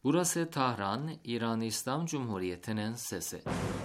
Burası Tahran, İran İslam Cumhuriyeti'nin sesi.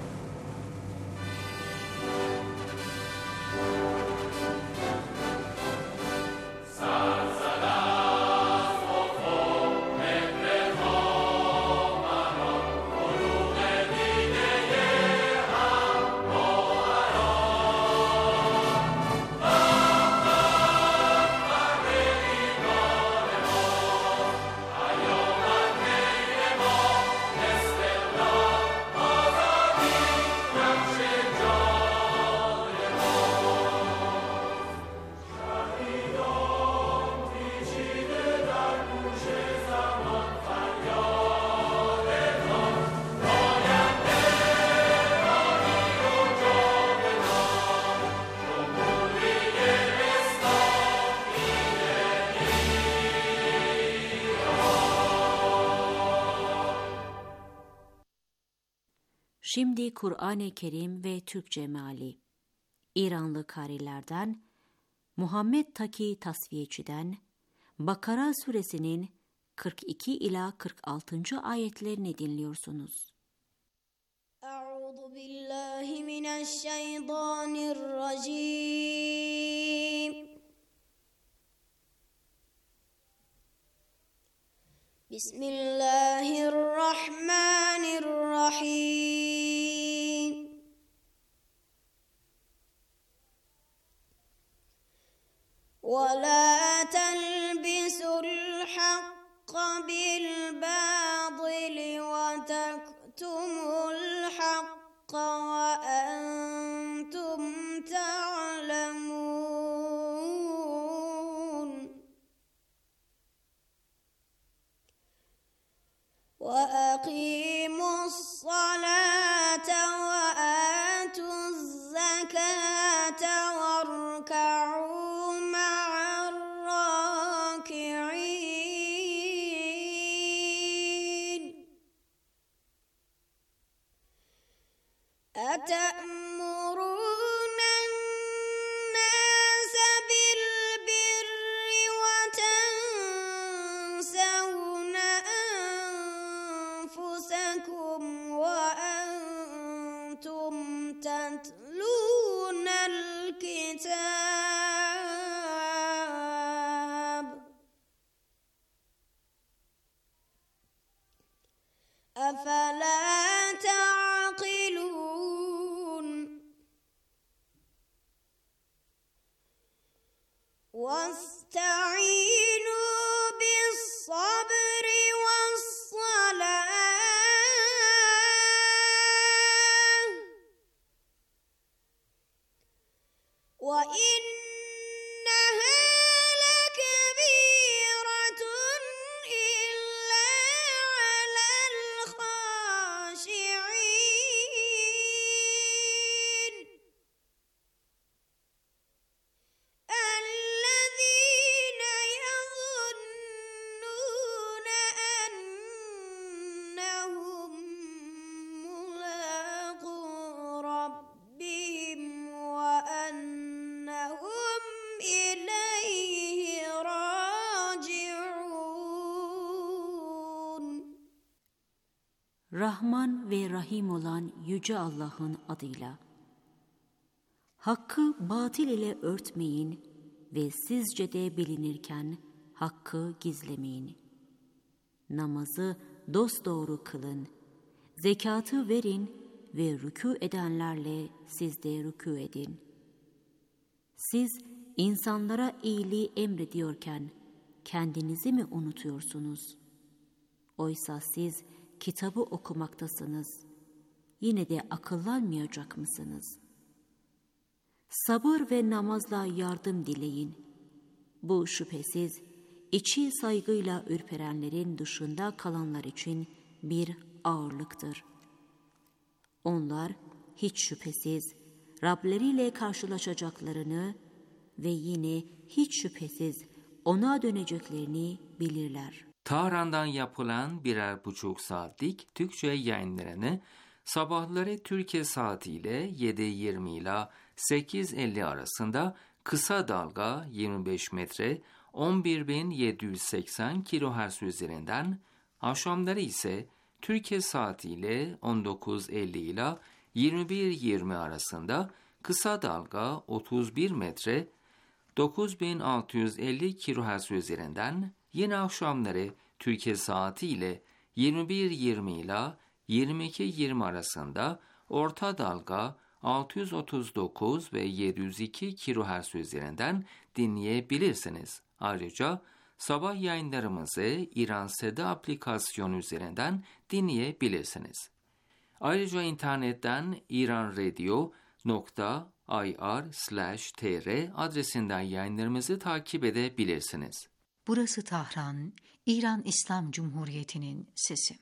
Şimdi Kur'an-ı Kerim ve Türkçe meali. İranlı karilerden Muhammed Taki Tasfiyeci'den Bakara suresinin 42 ila 46. ayetlerini dinliyorsunuz. Euzu billahi mineşşeytanirracim. Bismillahirrahmanirrahim. وَلَا تَلْبِسُوا الْحَقَّ بِالْبَاطِلِ وَتَكْتُمُوا الْحَقَّ وَأَنْتُمْ تَعْلَمُونَ وَأَقِيمُوا الصَّلَاةَ وَآتُوا الزَّكَاةَ وَارْكَعُوا مَعَ الرَّاكِعِينَ أَتَأْمُرُونَ النَّاسَ بِالْبِرِّ وَتَنْسَوْنَ أَنفُسَكُمْ وَأَنْتُمْ تَتْلُونَ الْكِتَابَ أَفَلَا تَعْقِلُونَ وَاسْتَعِينُوا بِالصَّبْرِ وَالصَّلَاةِ وَإِنَّهَا لَكَبِيرَةٌ إِلَّا عَلَى الْخَاشِعِينَ الَّذِينَ يَظُنُّونَ أَنَّهُم مُّلَاقُو رَبِّهِمْ وَأَنَّهُمْ إِلَيْهِ رَاجِعُونَ Rahman ve Rahim olan Yüce Allah'ın adıyla. Hakkı batıl ile örtmeyin ve sizce de bilinirken hakkı gizlemeyin. Namazı dosdoğru kılın, zekatı verin ve rükû edenlerle siz de rükû edin. Siz insanlara iyiliği emrediyorken kendinizi mi unutuyorsunuz? Oysa siz kitabı okumaktasınız. Yine de akıllanmayacak mısınız? Sabır ve namazla yardım dileyin. Bu şüphesiz içi saygıyla ürperenlerin dışında kalanlar için bir ağırlıktır. Onlar hiç şüphesiz Rableriyle karşılaşacaklarını ve yine hiç şüphesiz ona döneceklerini bilirler. Tahran'dan yapılan 1,5 saatlik Türkçe yayınlarını sabahları Türkiye saatiyle 7:20 ile 8:50 arasında kısa dalga 25 metre 11.780 kHz üzerinden Akşamları ise Türkiye saatiyle 19.50 ile 21.20 arasında kısa dalga 31 metre 9650 kHz üzerinden, yine akşamları Türkiye saatiyle 21.20 ile 22.20 arasında orta dalga 639 ve 702 kHz üzerinden dinleyebilirsiniz. Ayrıca sabah yayınlarımızı İran Seda aplikasyonu üzerinden dinleyebilirsiniz. Ayrıca internetten iranradio.ir/tr adresinden yayınlarımızı takip edebilirsiniz. Burası Tahran, İran İslam Cumhuriyeti'nin sesi.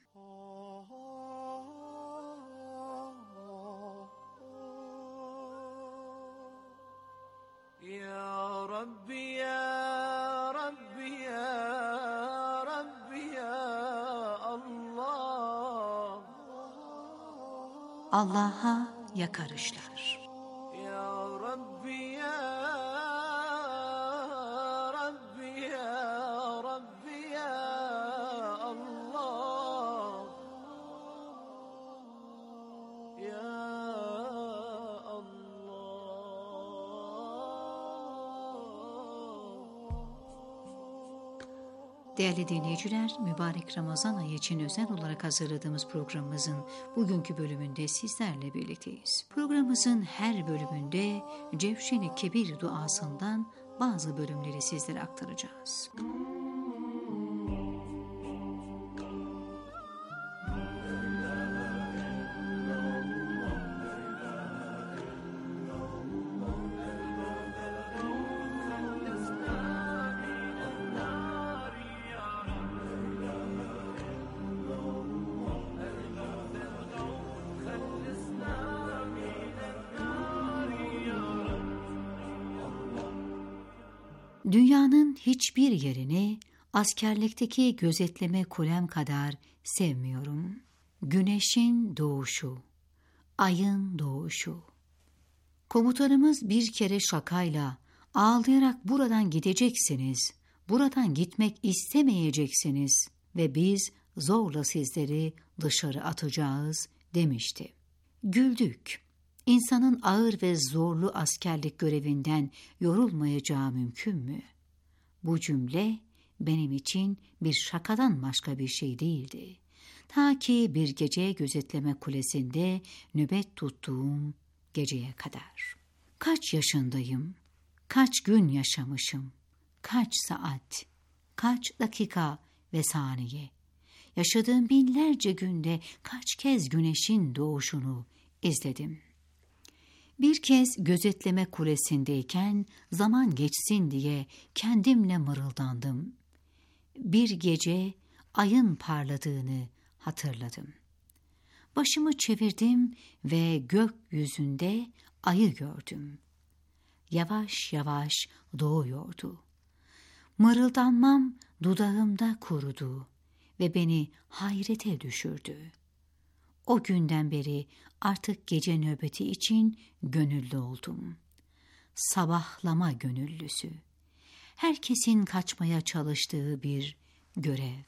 Ya Rabbi, ya Rabbi, ya Rabbi, ya Allah. Allah'a yakarışlar. Ya Rabbi, ya Rabbi, ya Rabbi, ya Allah. Ya Değerli dinleyiciler, mübarek Ramazan ayı için özel olarak hazırladığımız programımızın bugünkü bölümünde sizlerle birlikteyiz. Programımızın her bölümünde Cevşen-i Kebir duasından bazı bölümleri sizlere aktaracağız. Dünyanın hiçbir yerini askerlikteki gözetleme kulem kadar sevmiyorum. Güneşin doğuşu, ayın doğuşu. Komutanımız bir kere şakayla, ağlayarak buradan gideceksiniz, buradan gitmek istemeyeceksiniz ve biz zorla sizleri dışarı atacağız demişti. Güldük. İnsanın ağır ve zorlu askerlik görevinden yorulmayacağı mümkün mü? Bu cümle benim için bir şakadan başka bir şey değildi. Ta ki bir gece gözetleme kulesinde nöbet tuttuğum geceye kadar. Kaç yaşındayım? Kaç gün yaşamışım? Kaç saat? Kaç dakika ve saniye? Yaşadığım binlerce günde kaç kez güneşin doğuşunu izledim. Bir kez gözetleme kulesindeyken zaman geçsin diye kendimle mırıldandım. Bir gece ayın parladığını hatırladım. Başımı çevirdim ve gökyüzünde ayı gördüm. Yavaş yavaş doğuyordu. Mırıldanmam dudağımda kurudu ve beni hayrete düşürdü. O günden beri artık gece nöbeti için gönüllü oldum. Sabahlama gönüllüsü. Herkesin kaçmaya çalıştığı bir görev.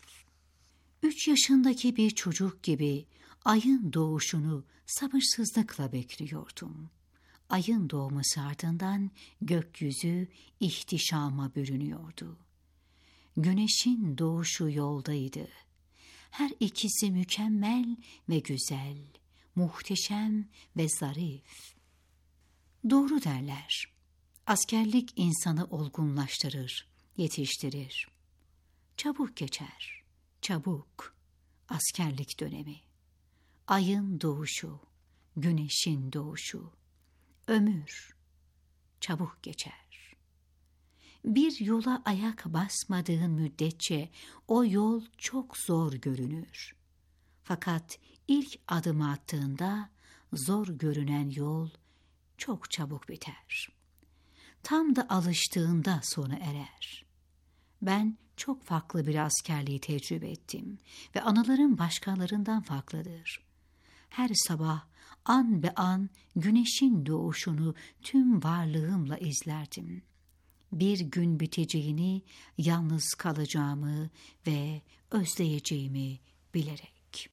3 yaşındaki bir çocuk gibi ayın doğuşunu sabırsızlıkla bekliyordum. Ayın doğması ardından gökyüzü ihtişama bürünüyordu. Güneşin doğuşu yoldaydı. Her ikisi mükemmel ve güzel, muhteşem ve zarif. Doğru derler. Askerlik insanı olgunlaştırır, yetiştirir. Çabuk geçer, çabuk. Askerlik dönemi. Ayın doğuşu, güneşin doğuşu. Ömür çabuk geçer. Bir yola ayak basmadığın müddetçe o yol çok zor görünür. Fakat ilk adımı attığında zor görünen yol çok çabuk biter. Tam da alıştığında sona erer. Ben çok farklı bir askerliği tecrübe ettim ve anılarım başkalarından farklıdır. Her sabah an be an güneşin doğuşunu tüm varlığımla izlerdim. bir gün biteceğini, yalnız kalacağımı ve özleyeceğimi bilerek.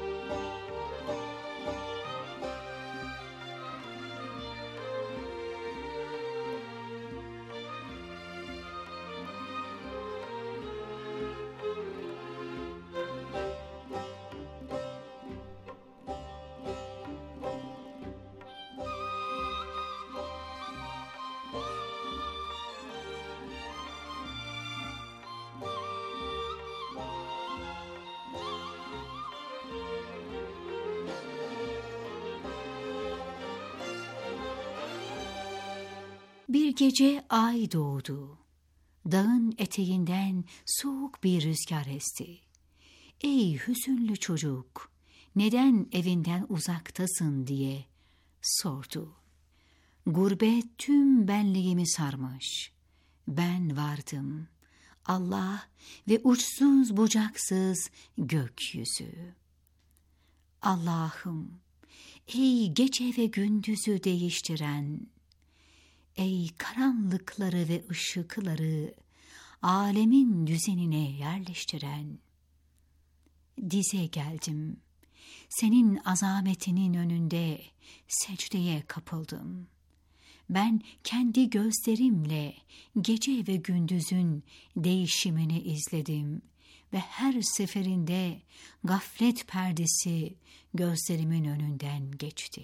Bir gece ay doğdu. Dağın eteğinden soğuk bir rüzgar esti. Ey hüzünlü çocuk, neden evinden uzaktasın diye sordu. Gurbet tüm benliğimi sarmış. Ben vardım, Allah ve uçsuz bucaksız gökyüzü. Allah'ım, ey gece ve gündüzü değiştiren, ey karanlıkları ve ışıkları alemin düzenine yerleştiren, dize geldim, senin azametinin önünde secdeye kapıldım. Ben kendi gözlerimle gece ve gündüzün değişimini izledim ve her seferinde gaflet perdesi gözlerimin önünden geçti.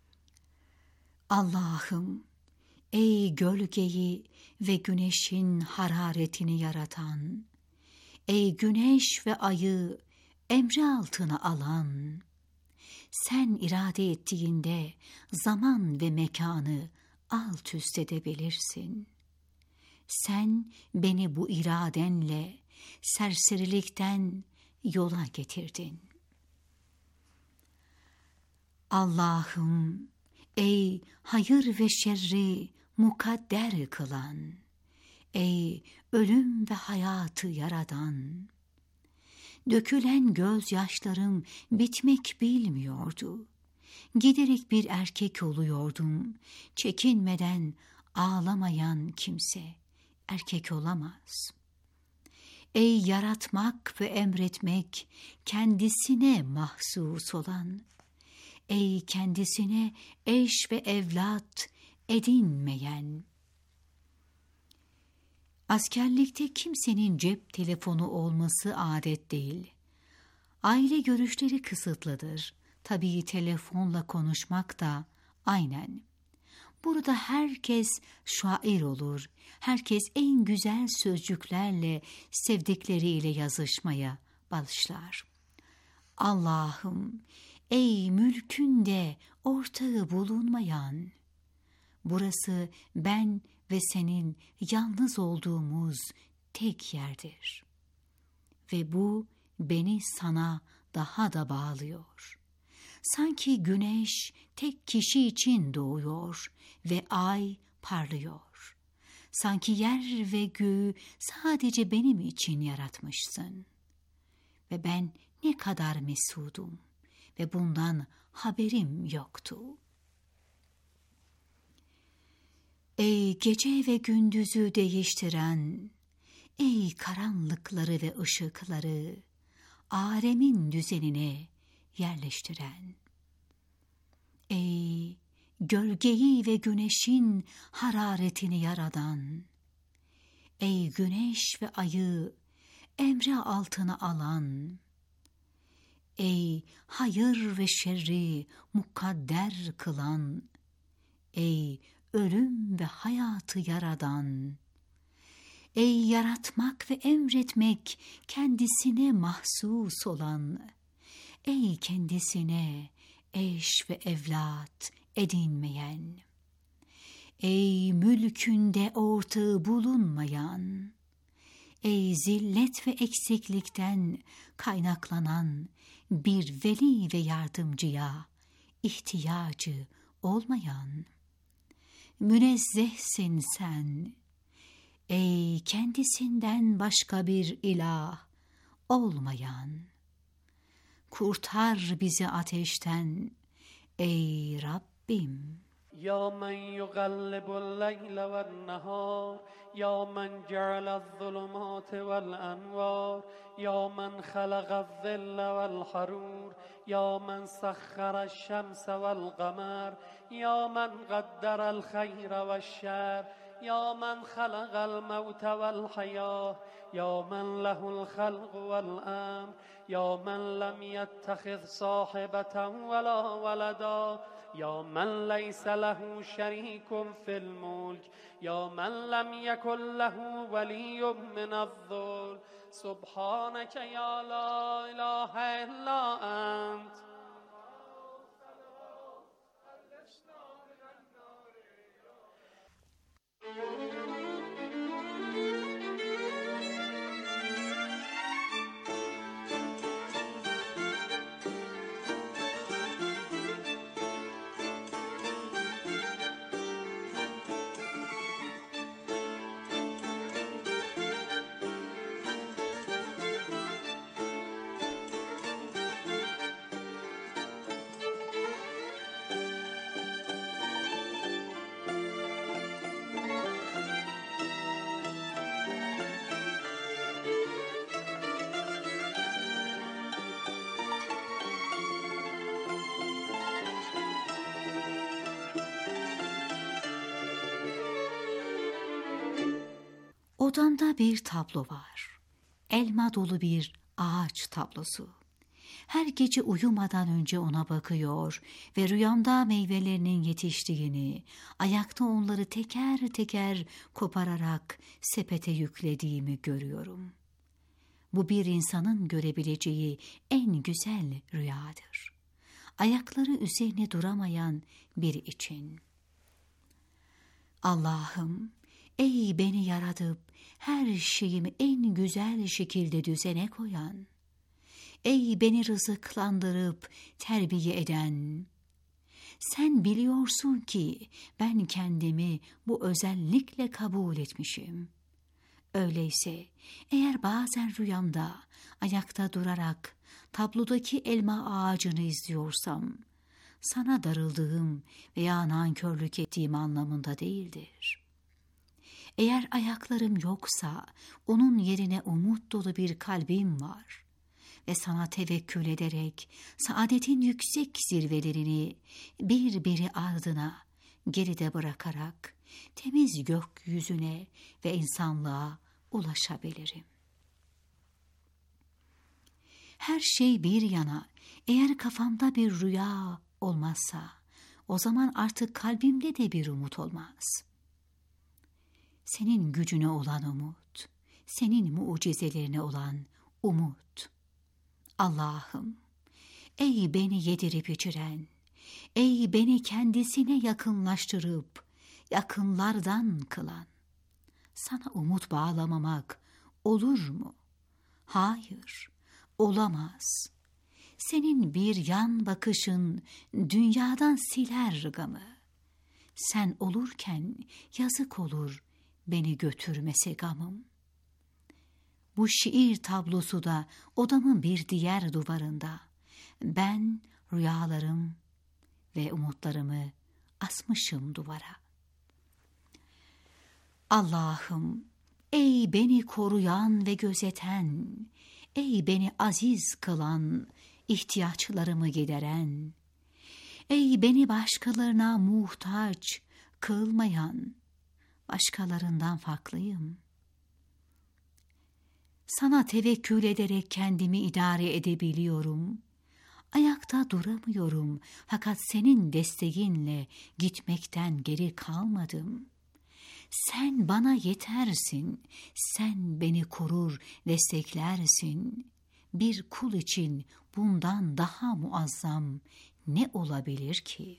Allah'ım, ey gölgeyi ve güneşin hararetini yaratan, ey güneş ve ayı emri altına alan, sen irade ettiğinde zaman ve mekanı alt üst edebilirsin. Sen beni bu iradenle serserilikten yola getirdin. Allah'ım, ey hayır ve şerri mukadder kılan, ey ölüm ve hayatı yaradan, dökülen gözyaşlarım bitmek bilmiyordu. Giderek bir erkek oluyordum. Çekinmeden ağlamayan kimse erkek olamaz. Ey yaratmak ve emretmek kendisine mahsus olan, ey kendisine eş ve evlat edinmeyen. Askerlikte kimsenin cep telefonu olması adet değil. Aile görüşleri kısıtlıdır. Tabii telefonla konuşmak da aynen. Burada herkes şair olur. Herkes en güzel sözcüklerle sevdikleriyle yazışmaya başlar. Allah'ım, ey mülkünde ortağı bulunmayan, burası ben ve senin yalnız olduğumuz tek yerdir. Ve bu beni sana daha da bağlıyor. Sanki güneş tek kişi için doğuyor ve ay parlıyor. Sanki yer ve göğü sadece benim için yaratmışsın. Ve ben ne kadar mesudum ve bundan haberim yoktu. Ey gece ve gündüzü değiştiren, ey karanlıkları ve ışıkları alemin düzenine yerleştiren, ey gölgeyi ve güneşin hararetini yaradan, ey güneş ve ayı emri altına alan, ey hayır ve şerri mukadder kılan, ey ölüm ve hayatı yaradan, ey yaratmak ve emretmek kendisine mahsus olan, ey kendisine eş ve evlat edinmeyen, ey mülkünde ortağı bulunmayan, ey zillet ve eksiklikten kaynaklanan bir veli ve yardımcıya ihtiyacı olmayan, münezzehsin sen, ey kendisinden başka bir ilah olmayan. Kurtar bizi ateşten ey Rabbim. يا من يقلب الليل والنهار يا من جعل الظلمات والأنوار يا من خلق الظل والحرور يا من سخر الشمس والقمر يا من قدر الخير والشر يا من خلق الموت والحياة يا من له الخلق والأمر يا من لم يتخذ صاحبة ولا ولدا يا من ليس له شريك في الملك يا من لم يكن له ولي من الذل سبحانك يا لا إله إلا أنت Odamda bir tablo var. Elma dolu bir ağaç tablosu. Her gece uyumadan önce ona bakıyor ve rüyamda meyvelerinin yetiştiğini, ayakta onları teker teker kopararak sepete yüklediğimi görüyorum. Bu bir insanın görebileceği en güzel rüyadır. Ayakları üzerine duramayan biri için. Allah'ım, ey beni yaratıp her şeyimi en güzel şekilde düzene koyan, ey beni rızıklandırıp terbiye eden, sen biliyorsun ki ben kendimi bu özellikle kabul etmişim. Öyleyse eğer bazen rüyamda ayakta durarak tablodaki elma ağacını izliyorsam, sana darıldığım veya nankörlük ettiğim anlamında değildir. Eğer ayaklarım yoksa onun yerine umut dolu bir kalbim var ve sana tevekkül ederek saadetin yüksek zirvelerini birbiri ardına geride bırakarak temiz gökyüzüne ve insanlığa ulaşabilirim. Her şey bir yana, eğer kafamda bir rüya olmazsa, o zaman artık kalbimde de bir umut olmaz. Senin gücüne olan umut, senin mucizelerine olan umut. Allah'ım, ey beni yedirip içiren, ey beni kendisine yakınlaştırıp yakınlardan kılan, sana umut bağlamamak olur mu? Hayır, olamaz. Senin bir yan bakışın dünyadan siler gamı. Sen olurken yazık olur beni götürmese gamım. Bu şiir tablosu da odamın bir diğer duvarında. Ben rüyalarım ve umutlarımı asmışım duvara. Allah'ım, ey beni koruyan ve gözeten, ey beni aziz kılan, ihtiyaçlarımı gideren, ey beni başkalarına muhtaç kılmayan, başkalarından farklıyım. Sana tevekkül ederek kendimi idare edebiliyorum. Ayakta duramıyorum fakat senin desteğinle gitmekten geri kalmadım. Sen bana yetersin, sen beni korur, desteklersin. Bir kul için bundan daha muazzam ne olabilir ki?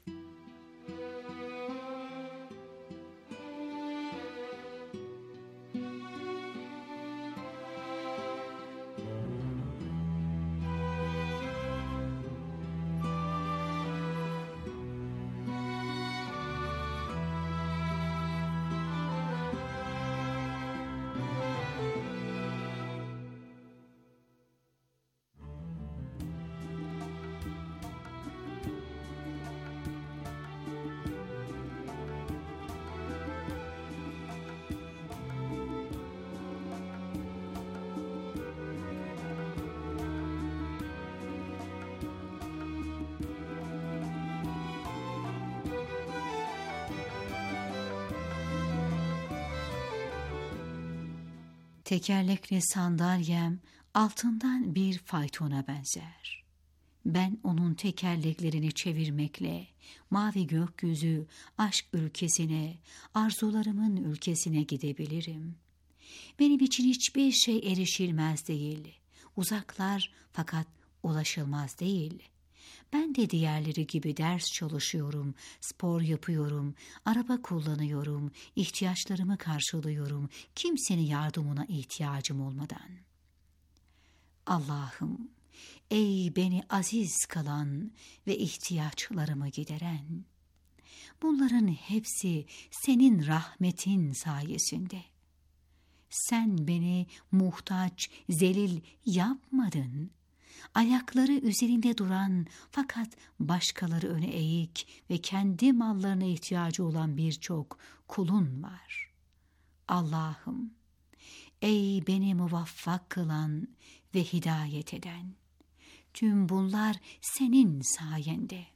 Tekerlekli sandalyem altından bir faytona benzer. Ben onun tekerleklerini çevirmekle mavi gökyüzü, aşk ülkesine, arzularımın ülkesine gidebilirim. Benim için hiçbir şey erişilmez değil. Uzaklar fakat ulaşılmaz değil. Ben de diğerleri gibi ders çalışıyorum, spor yapıyorum, araba kullanıyorum, ihtiyaçlarımı karşılıyorum, kimsenin yardımına ihtiyacım olmadan. Allah'ım, ey beni aziz kılan ve ihtiyaçlarımı gideren, bunların hepsi senin rahmetin sayesinde. Sen beni muhtaç, zelil yapmadın. Ayakları üzerinde duran fakat başkaları öne eğik ve kendi mallarına ihtiyacı olan birçok kulun var. Allah'ım, ey beni muvaffak kılan ve hidayet eden, tüm bunlar senin sayende.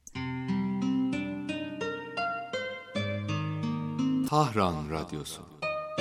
Tahran Radyosu.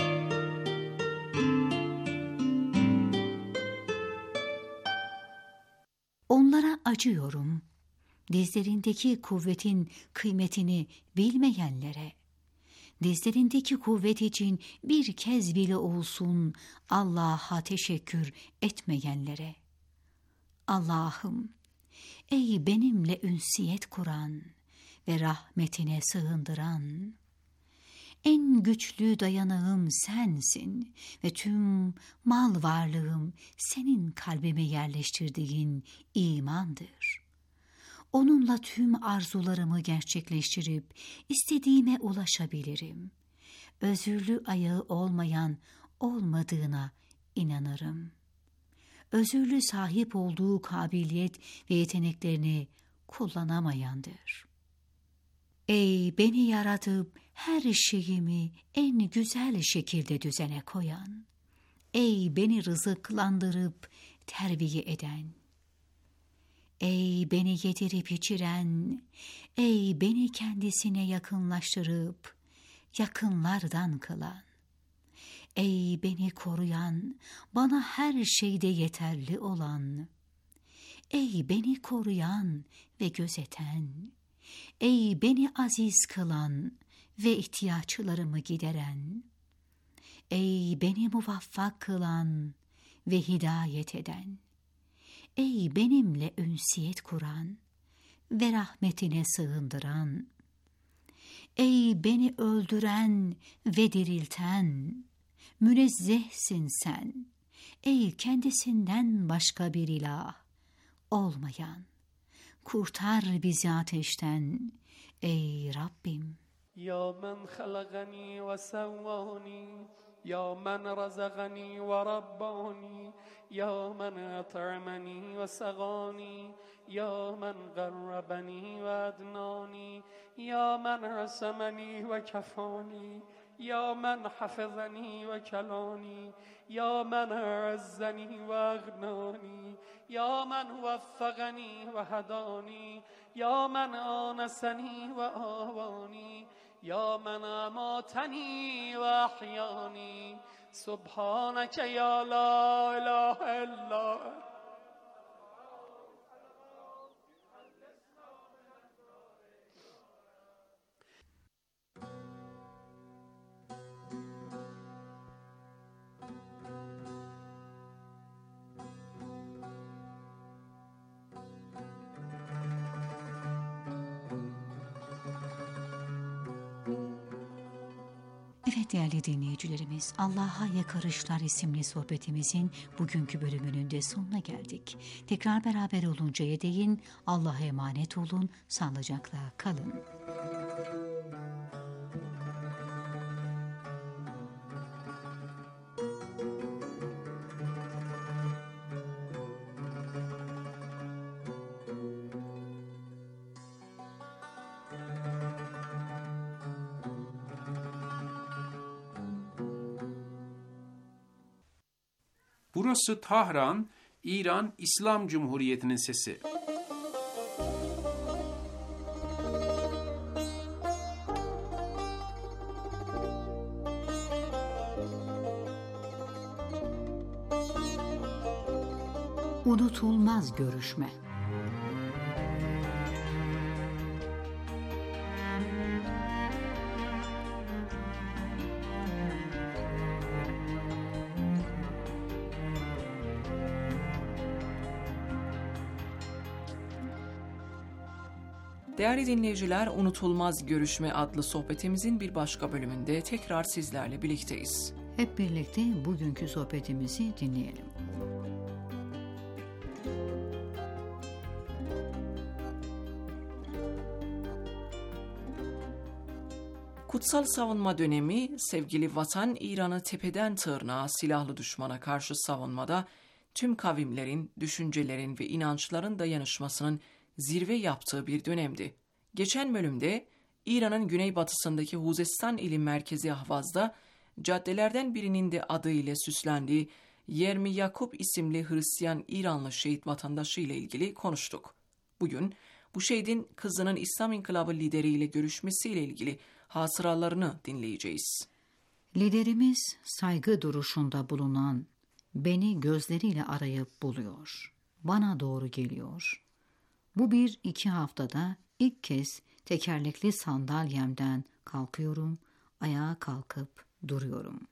Onlara acıyorum, dizlerindeki kuvvetin kıymetini bilmeyenlere, dizlerindeki kuvvet için bir kez bile olsun Allah'a teşekkür etmeyenlere. Allah'ım, ey benimle ünsiyet kuran ve rahmetine sığındıran, en güçlü dayanağım sensin ve tüm mal varlığım senin kalbime yerleştirdiğin imandır. Onunla tüm arzularımı gerçekleştirip istediğime ulaşabilirim. Özürlü ayağı olmayan olmadığına inanırım. Özürlü sahip olduğu kabiliyet ve yeteneklerini kullanamayandır. Ey beni yaratıp her şeyimi en güzel şekilde düzene koyan, ey beni rızıklandırıp terbiye eden, ey beni yedirip içiren, ey beni kendisine yakınlaştırıp yakınlardan kılan, ey beni koruyan, bana her şeyde yeterli olan, ey beni koruyan ve gözeten, ey beni aziz kılan ve ihtiyaçlarımı gideren, ey beni muvaffak kılan ve hidayet eden, ey benimle ünsiyet kuran ve rahmetine sığındıran, ey beni öldüren ve dirilten, münezzehsin sen, ey kendisinden başka bir ilah olmayan. Kurtar bizi ateşten ey Rabbim. Ya men halagani ve sevvani, ya men razagani ve rabbani, ya men at'amani ve sagani, ya men garrabani ve adnani, ya men rasamani ve kafani, ya men hafizani ve kelani, ya men azzani ve aghnani, ya men waffaqani ve hadani, ya men anasani ve avani, ya men amatani ve ahyani. Subhaneke ya la ilahe illa. Evet değerli dinleyicilerimiz, Allah'a Yakarışlar isimli sohbetimizin bugünkü bölümünün de sonuna geldik. Tekrar beraber oluncaya değin Allah'a emanet olun, sağlıcakla kalın. Burası Tahran, İran İslam Cumhuriyeti'nin sesi. Unutulmaz görüşme. Değerli dinleyiciler, Unutulmaz Görüşme adlı sohbetimizin bir başka bölümünde tekrar sizlerle birlikteyiz. Hep birlikte bugünkü sohbetimizi dinleyelim. Kutsal savunma dönemi, sevgili vatan İran'ı tepeden tırnağa silahlı düşmana karşı savunmada tüm kavimlerin, düşüncelerin ve inançların dayanışmasının zirve yaptığı bir dönemdi. Geçen bölümde İran'ın güneybatısındaki Huzestan ili merkezi Ahvaz'da caddelerden birinin de adıyla süslendiği Yermi Yakup isimli Hristiyan İranlı şehit vatandaşı ile ilgili konuştuk. Bugün bu şehidin kızının İslam İnkılabı lideriyle görüşmesiyle ilgili hatıralarını dinleyeceğiz. Liderimiz saygı duruşunda bulunan, beni gözleriyle arayıp buluyor, bana doğru geliyor. Bu 1-2 haftada ilk kez tekerlekli sandalyemden kalkıyorum, ayağa kalkıp duruyorum.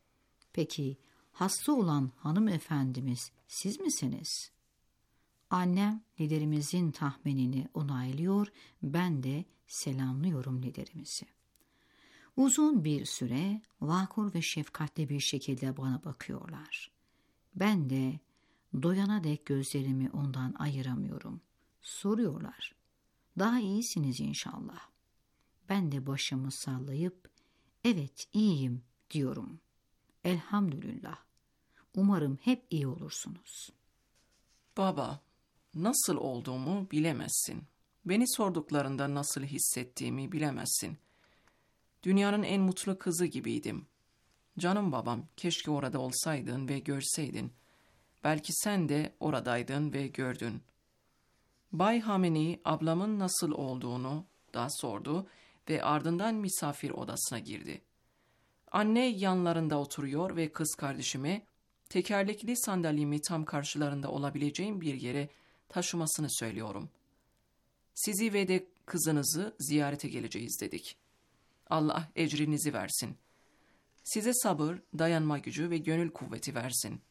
Peki hasta olan hanımefendimiz siz misiniz? Annem liderimizin tahminini onaylıyor, ben de selamlıyorum liderimizi. Uzun bir süre vakur ve şefkatli bir şekilde bana bakıyorlar. Ben de doyana dek gözlerimi ondan ayıramıyorum. Soruyorlar, daha iyisiniz inşallah. Ben de başımı sallayıp, evet iyiyim diyorum. Elhamdülillah. Umarım hep iyi olursunuz. Baba, nasıl olduğumu bilemezsin. Beni sorduklarında nasıl hissettiğimi bilemezsin. Dünyanın en mutlu kızı gibiydim. Canım babam, keşke orada olsaydın ve görseydin. Belki sen de oradaydın ve gördün. Bay Hamenei ablamın nasıl olduğunu da sordu ve ardından misafir odasına girdi. Anne yanlarında oturuyor ve kız kardeşime tekerlekli sandalyemi tam karşılarında olabileceğim bir yere taşımasını söylüyorum. Sizi ve de kızınızı ziyarete geleceğiz dedik. Allah ecrinizi versin. Size sabır, dayanma gücü ve gönül kuvveti versin.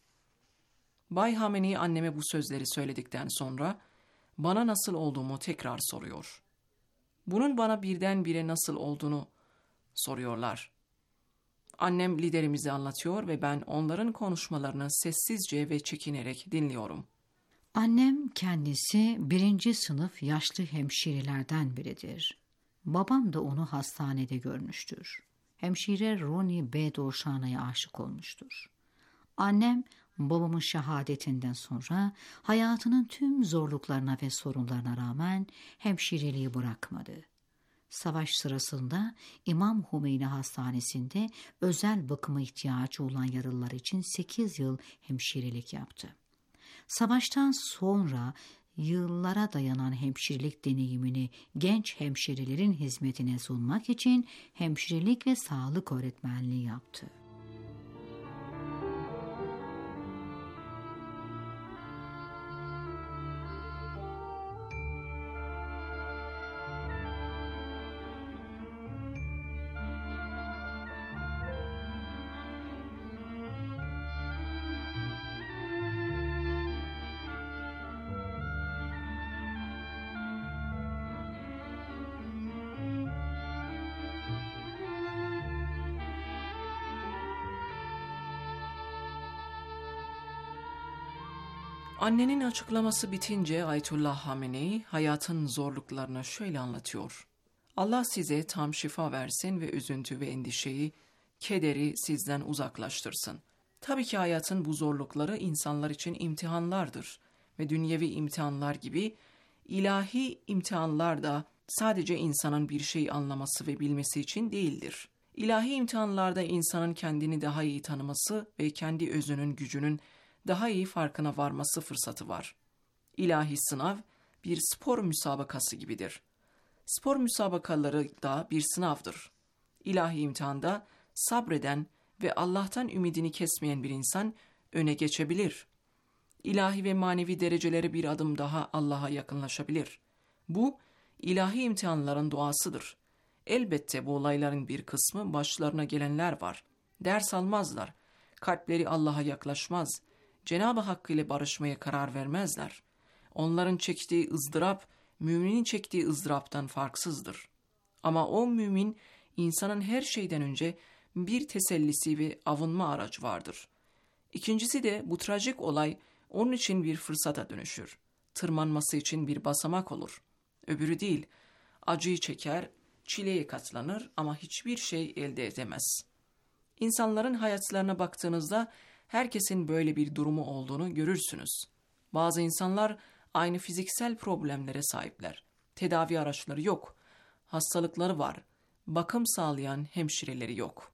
Bay Hamenei anneme bu sözleri söyledikten sonra bana nasıl olduğumu tekrar soruyor. Bunun bana birdenbire nasıl olduğunu soruyorlar. Annem liderimizi anlatıyor ve ben onların konuşmalarını sessizce ve çekinerek dinliyorum. Annem kendisi 1. sınıf yaşlı hemşirelerden biridir. Babam da onu hastanede görmüştür. Hemşire Ronnie B. Dorşana'ya aşık olmuştur. Annem babamın şehadetinden sonra hayatının tüm zorluklarına ve sorunlarına rağmen hemşireliği bırakmadı. Savaş sırasında İmam Hümeyni Hastanesi'nde özel bakıma ihtiyacı olan yaralılar için 8 yıl hemşirelik yaptı. Savaştan sonra yıllara dayanan hemşirelik deneyimini genç hemşirelerin hizmetine sunmak için hemşirelik ve sağlık öğretmenliği yaptı. Annenin açıklaması bitince Ayetullah Hamenei hayatın zorluklarını şöyle anlatıyor. Allah size tam şifa versin ve üzüntü ve endişeyi, kederi sizden uzaklaştırsın. Tabii ki hayatın bu zorlukları insanlar için imtihanlardır ve dünyevi imtihanlar gibi ilahi imtihanlar da sadece insanın bir şey anlaması ve bilmesi için değildir. İlahi imtihanlarda insanın kendini daha iyi tanıması ve kendi özünün gücünün daha iyi farkına varması fırsatı var. İlahi sınav bir spor müsabakası gibidir. Spor müsabakaları da bir sınavdır. İlahi imtihanda sabreden ve Allah'tan ümidini kesmeyen bir insan öne geçebilir. İlahi ve manevi dereceleri bir adım daha Allah'a yakınlaşabilir. Bu, ilahi imtihanların doğasıdır. Elbette bu olayların bir kısmı başlarına gelenler var. Ders almazlar. Kalpleri Allah'a yaklaşmaz. Cenab-ı Hakkı ile barışmaya karar vermezler. Onların çektiği ızdırap, müminin çektiği ızdıraptan farksızdır. Ama o mümin, insanın her şeyden önce bir tesellisi ve avunma aracı vardır. İkincisi de bu trajik olay onun için bir fırsata dönüşür. Tırmanması için bir basamak olur. Öbürü değil, acıyı çeker, çileye katlanır ama hiçbir şey elde edemez. İnsanların hayatlarına baktığınızda herkesin böyle bir durumu olduğunu görürsünüz. Bazı insanlar aynı fiziksel problemlere sahipler. Tedavi araçları yok. Hastalıkları var. Bakım sağlayan hemşireleri yok.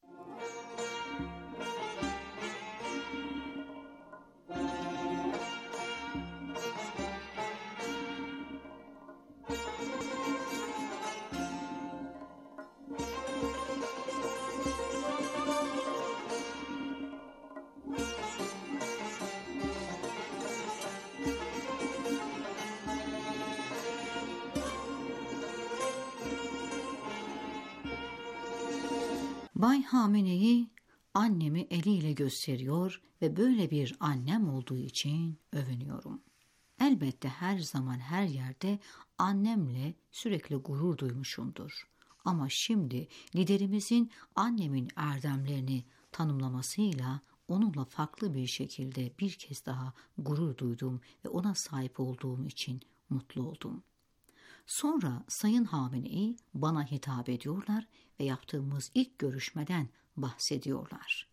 Bay Hamene'yi annemi eliyle gösteriyor ve böyle bir annem olduğu için övünüyorum. Elbette her zaman her yerde annemle sürekli gurur duymuşumdur. Ama şimdi liderimizin annemin erdemlerini tanımlamasıyla onunla farklı bir şekilde bir kez daha gurur duydum ve ona sahip olduğum için mutlu oldum. Sonra Sayın Hamene'yi bana hitap ediyorlar ve yaptığımız ilk görüşmeden bahsediyorlar.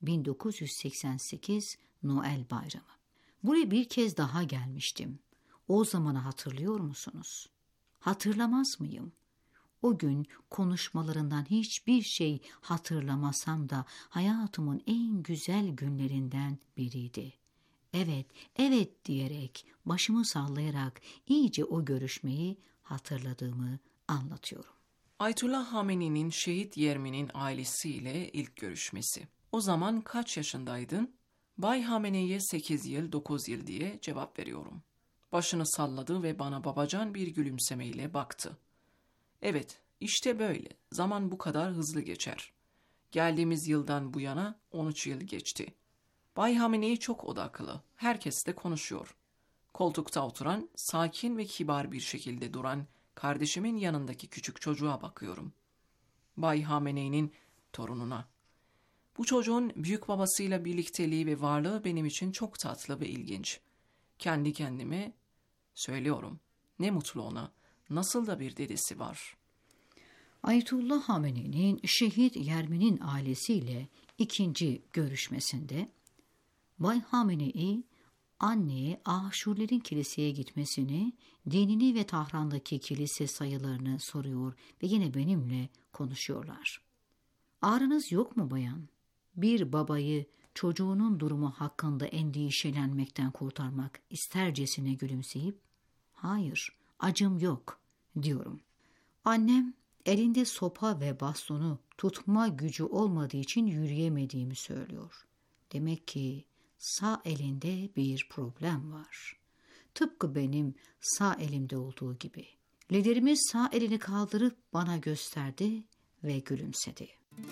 1988 Noel Bayramı. Buraya bir kez daha gelmiştim. O zamanı hatırlıyor musunuz? Hatırlamaz mıyım? O gün konuşmalarından hiçbir şey hatırlamasam da hayatımın en güzel günlerinden biriydi. Evet, evet diyerek, başımı sallayarak iyice o görüşmeyi hatırladığımı anlatıyorum. Ayetullah Hamene'nin şehit Yermin'in ailesiyle ilk görüşmesi. O zaman kaç yaşındaydın? Bay Hamene'ye 8 yıl, 9 yıl diye cevap veriyorum. Başını salladı ve bana babacan bir gülümsemeyle baktı. Evet, işte böyle. Zaman bu kadar hızlı geçer. Geldiğimiz yıldan bu yana 13 yıl geçti. Bay Hamene'yi çok odaklı. Herkesle konuşuyor. Koltukta oturan, sakin ve kibar bir şekilde duran kardeşimin yanındaki küçük çocuğa bakıyorum. Bay Hamene'nin torununa. Bu çocuğun büyük babasıyla birlikteliği ve varlığı benim için çok tatlı ve ilginç. Kendi kendime söylüyorum. Ne mutlu ona. Nasıl da bir dedesi var. Ayetullah Hamene'nin şehit Yermin'in ailesiyle ikinci görüşmesinde Bay Hamene'yi anneye Aşurlerin kiliseye gitmesini, dinini ve Tahran'daki kilise sayılarını soruyor ve yine benimle konuşuyorlar. Ağrınız yok mu bayan? Bir babayı çocuğunun durumu hakkında endişelenmekten kurtarmak istercesine gülümseyip, hayır, acım yok diyorum. Annem elinde sopa ve bastonu tutma gücü olmadığı için yürüyemediğimi söylüyor. Demek ki sağ elinde bir problem var. Tıpkı benim sağ elimde olduğu gibi. Liderimiz sağ elini kaldırıp bana gösterdi ve gülümsedi.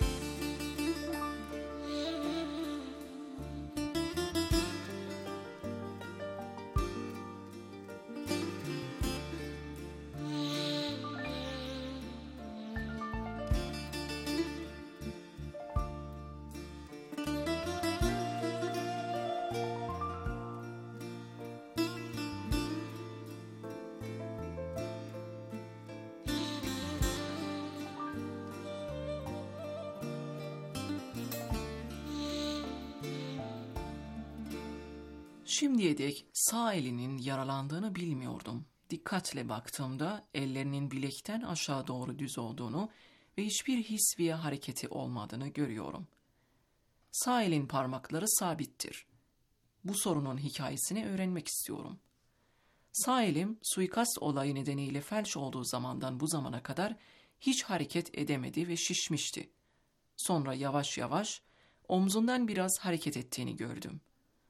Şimdiye dek sağ elinin yaralandığını bilmiyordum. Dikkatle baktığımda ellerinin bilekten aşağı doğru düz olduğunu ve hiçbir his veya hareketi olmadığını görüyorum. Sağ elin parmakları sabittir. Bu sorunun hikayesini öğrenmek istiyorum. Sağ elim suikast olayı nedeniyle felç olduğu zamandan bu zamana kadar hiç hareket edemedi ve şişmişti. Sonra yavaş yavaş omzundan biraz hareket ettiğini gördüm.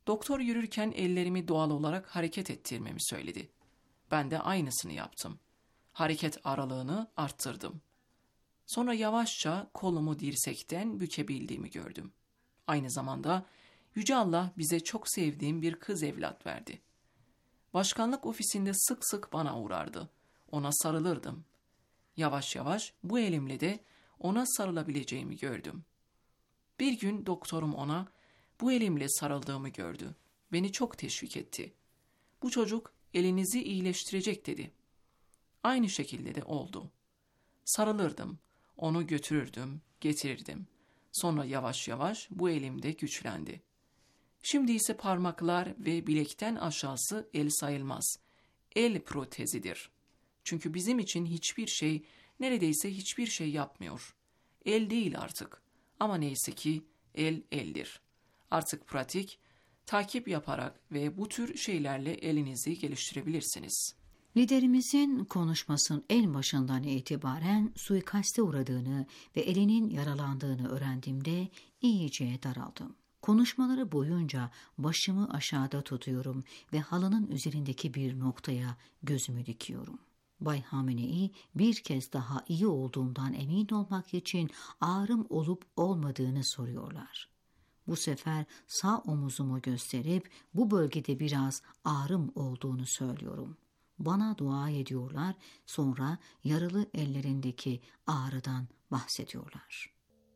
Doktor yürürken ellerimi doğal olarak hareket ettirmemi söyledi. Ben de aynısını yaptım. Hareket aralığını arttırdım. Sonra yavaşça kolumu dirsekten bükebildiğimi gördüm. Aynı zamanda Yüce Allah bize çok sevdiğim bir kız evlat verdi. Başkanlık ofisinde sık sık bana uğrardı. Ona sarılırdım. Yavaş yavaş bu elimle de ona sarılabileceğimi gördüm. Bir gün doktorum ona bu elimle sarıldığımı gördü. Beni çok teşvik etti. Bu çocuk elinizi iyileştirecek dedi. Aynı şekilde de oldu. Sarılırdım, onu götürürdüm, getirirdim. Sonra yavaş yavaş bu elimde güçlendi. Şimdi ise parmaklar ve bilekten aşağısı el sayılmaz. El protezidir. Çünkü bizim için hiçbir şey, neredeyse hiçbir şey yapmıyor. El değil artık. Ama neyse ki el eldir. Artık pratik, takip yaparak ve bu tür şeylerle elinizi geliştirebilirsiniz. Liderimizin konuşmasının en başından itibaren suikaste uğradığını ve elinin yaralandığını öğrendiğimde iyice daraldım. Konuşmaları boyunca başımı aşağıda tutuyorum ve halının üzerindeki bir noktaya gözümü dikiyorum. Bay Hamenei bir kez daha iyi olduğumdan emin olmak için ağrım olup olmadığını soruyorlar. Bu sefer sağ omuzumu gösterip bu bölgede biraz ağrım olduğunu söylüyorum. Bana dua ediyorlar, sonra yaralı ellerindeki ağrıdan bahsediyorlar.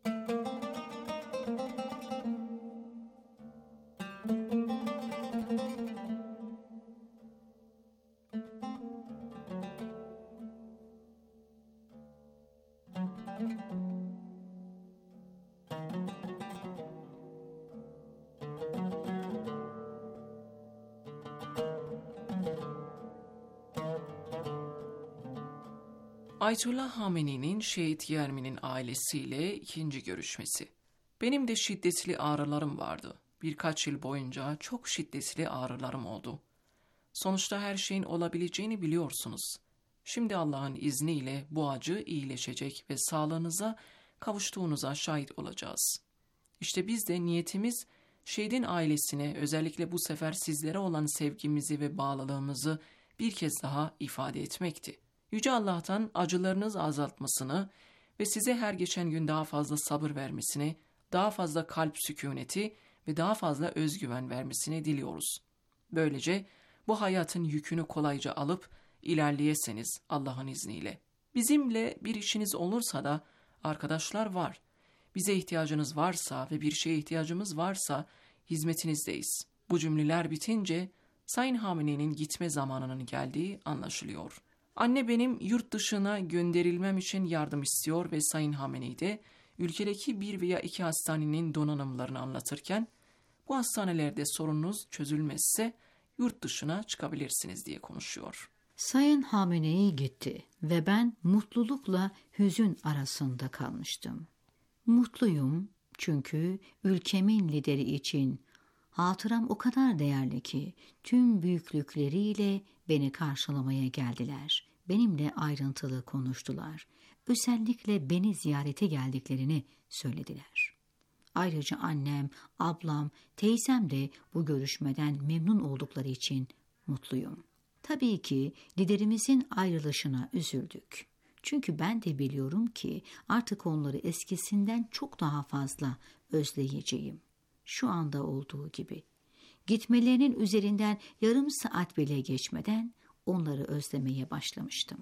Ayetullah Hamene'nin Şehit Yermin'in ailesiyle ikinci görüşmesi. Benim de şiddetli ağrılarım vardı. Birkaç yıl boyunca çok şiddetli ağrılarım oldu. Sonuçta her şeyin olabileceğini biliyorsunuz. Şimdi Allah'ın izniyle bu acı iyileşecek ve sağlığınıza kavuştuğunuza şahit olacağız. İşte biz de niyetimiz şehidin ailesine, özellikle bu sefer sizlere olan sevgimizi ve bağlılığımızı bir kez daha ifade etmekti. Yüce Allah'tan acılarınızı azaltmasını ve size her geçen gün daha fazla sabır vermesini, daha fazla kalp sükûneti ve daha fazla özgüven vermesini diliyoruz. Böylece bu hayatın yükünü kolayca alıp ilerleyeseniz Allah'ın izniyle. Bizimle bir işiniz olursa da arkadaşlar var. Bize ihtiyacınız varsa ve bir şeye ihtiyacımız varsa hizmetinizdeyiz. Bu cümleler bitince Sayın Hamene'nin gitme zamanının geldiği anlaşılıyor. Anne benim yurt dışına gönderilmem için yardım istiyor ve Sayın Hamenei de ülkedeki 1 veya 2 hastanenin donanımlarını anlatırken bu hastanelerde sorununuz çözülmezse yurt dışına çıkabilirsiniz diye konuşuyor. Sayın Hamenei gitti ve ben mutlulukla hüzün arasında kalmıştım. Mutluyum çünkü ülkemin lideri için hatıram o kadar değerli ki tüm büyüklükleriyle beni karşılamaya geldiler. Benimle ayrıntılı konuştular. Özellikle beni ziyarete geldiklerini söylediler. Ayrıca annem, ablam, teyzem de bu görüşmeden memnun oldukları için mutluyum. Tabii ki liderimizin ayrılışına üzüldük. Çünkü ben de biliyorum ki artık onları eskisinden çok daha fazla özleyeceğim. Şu anda olduğu gibi. Gitmelerinin üzerinden yarım saat bile geçmeden onları özlemeye başlamıştım.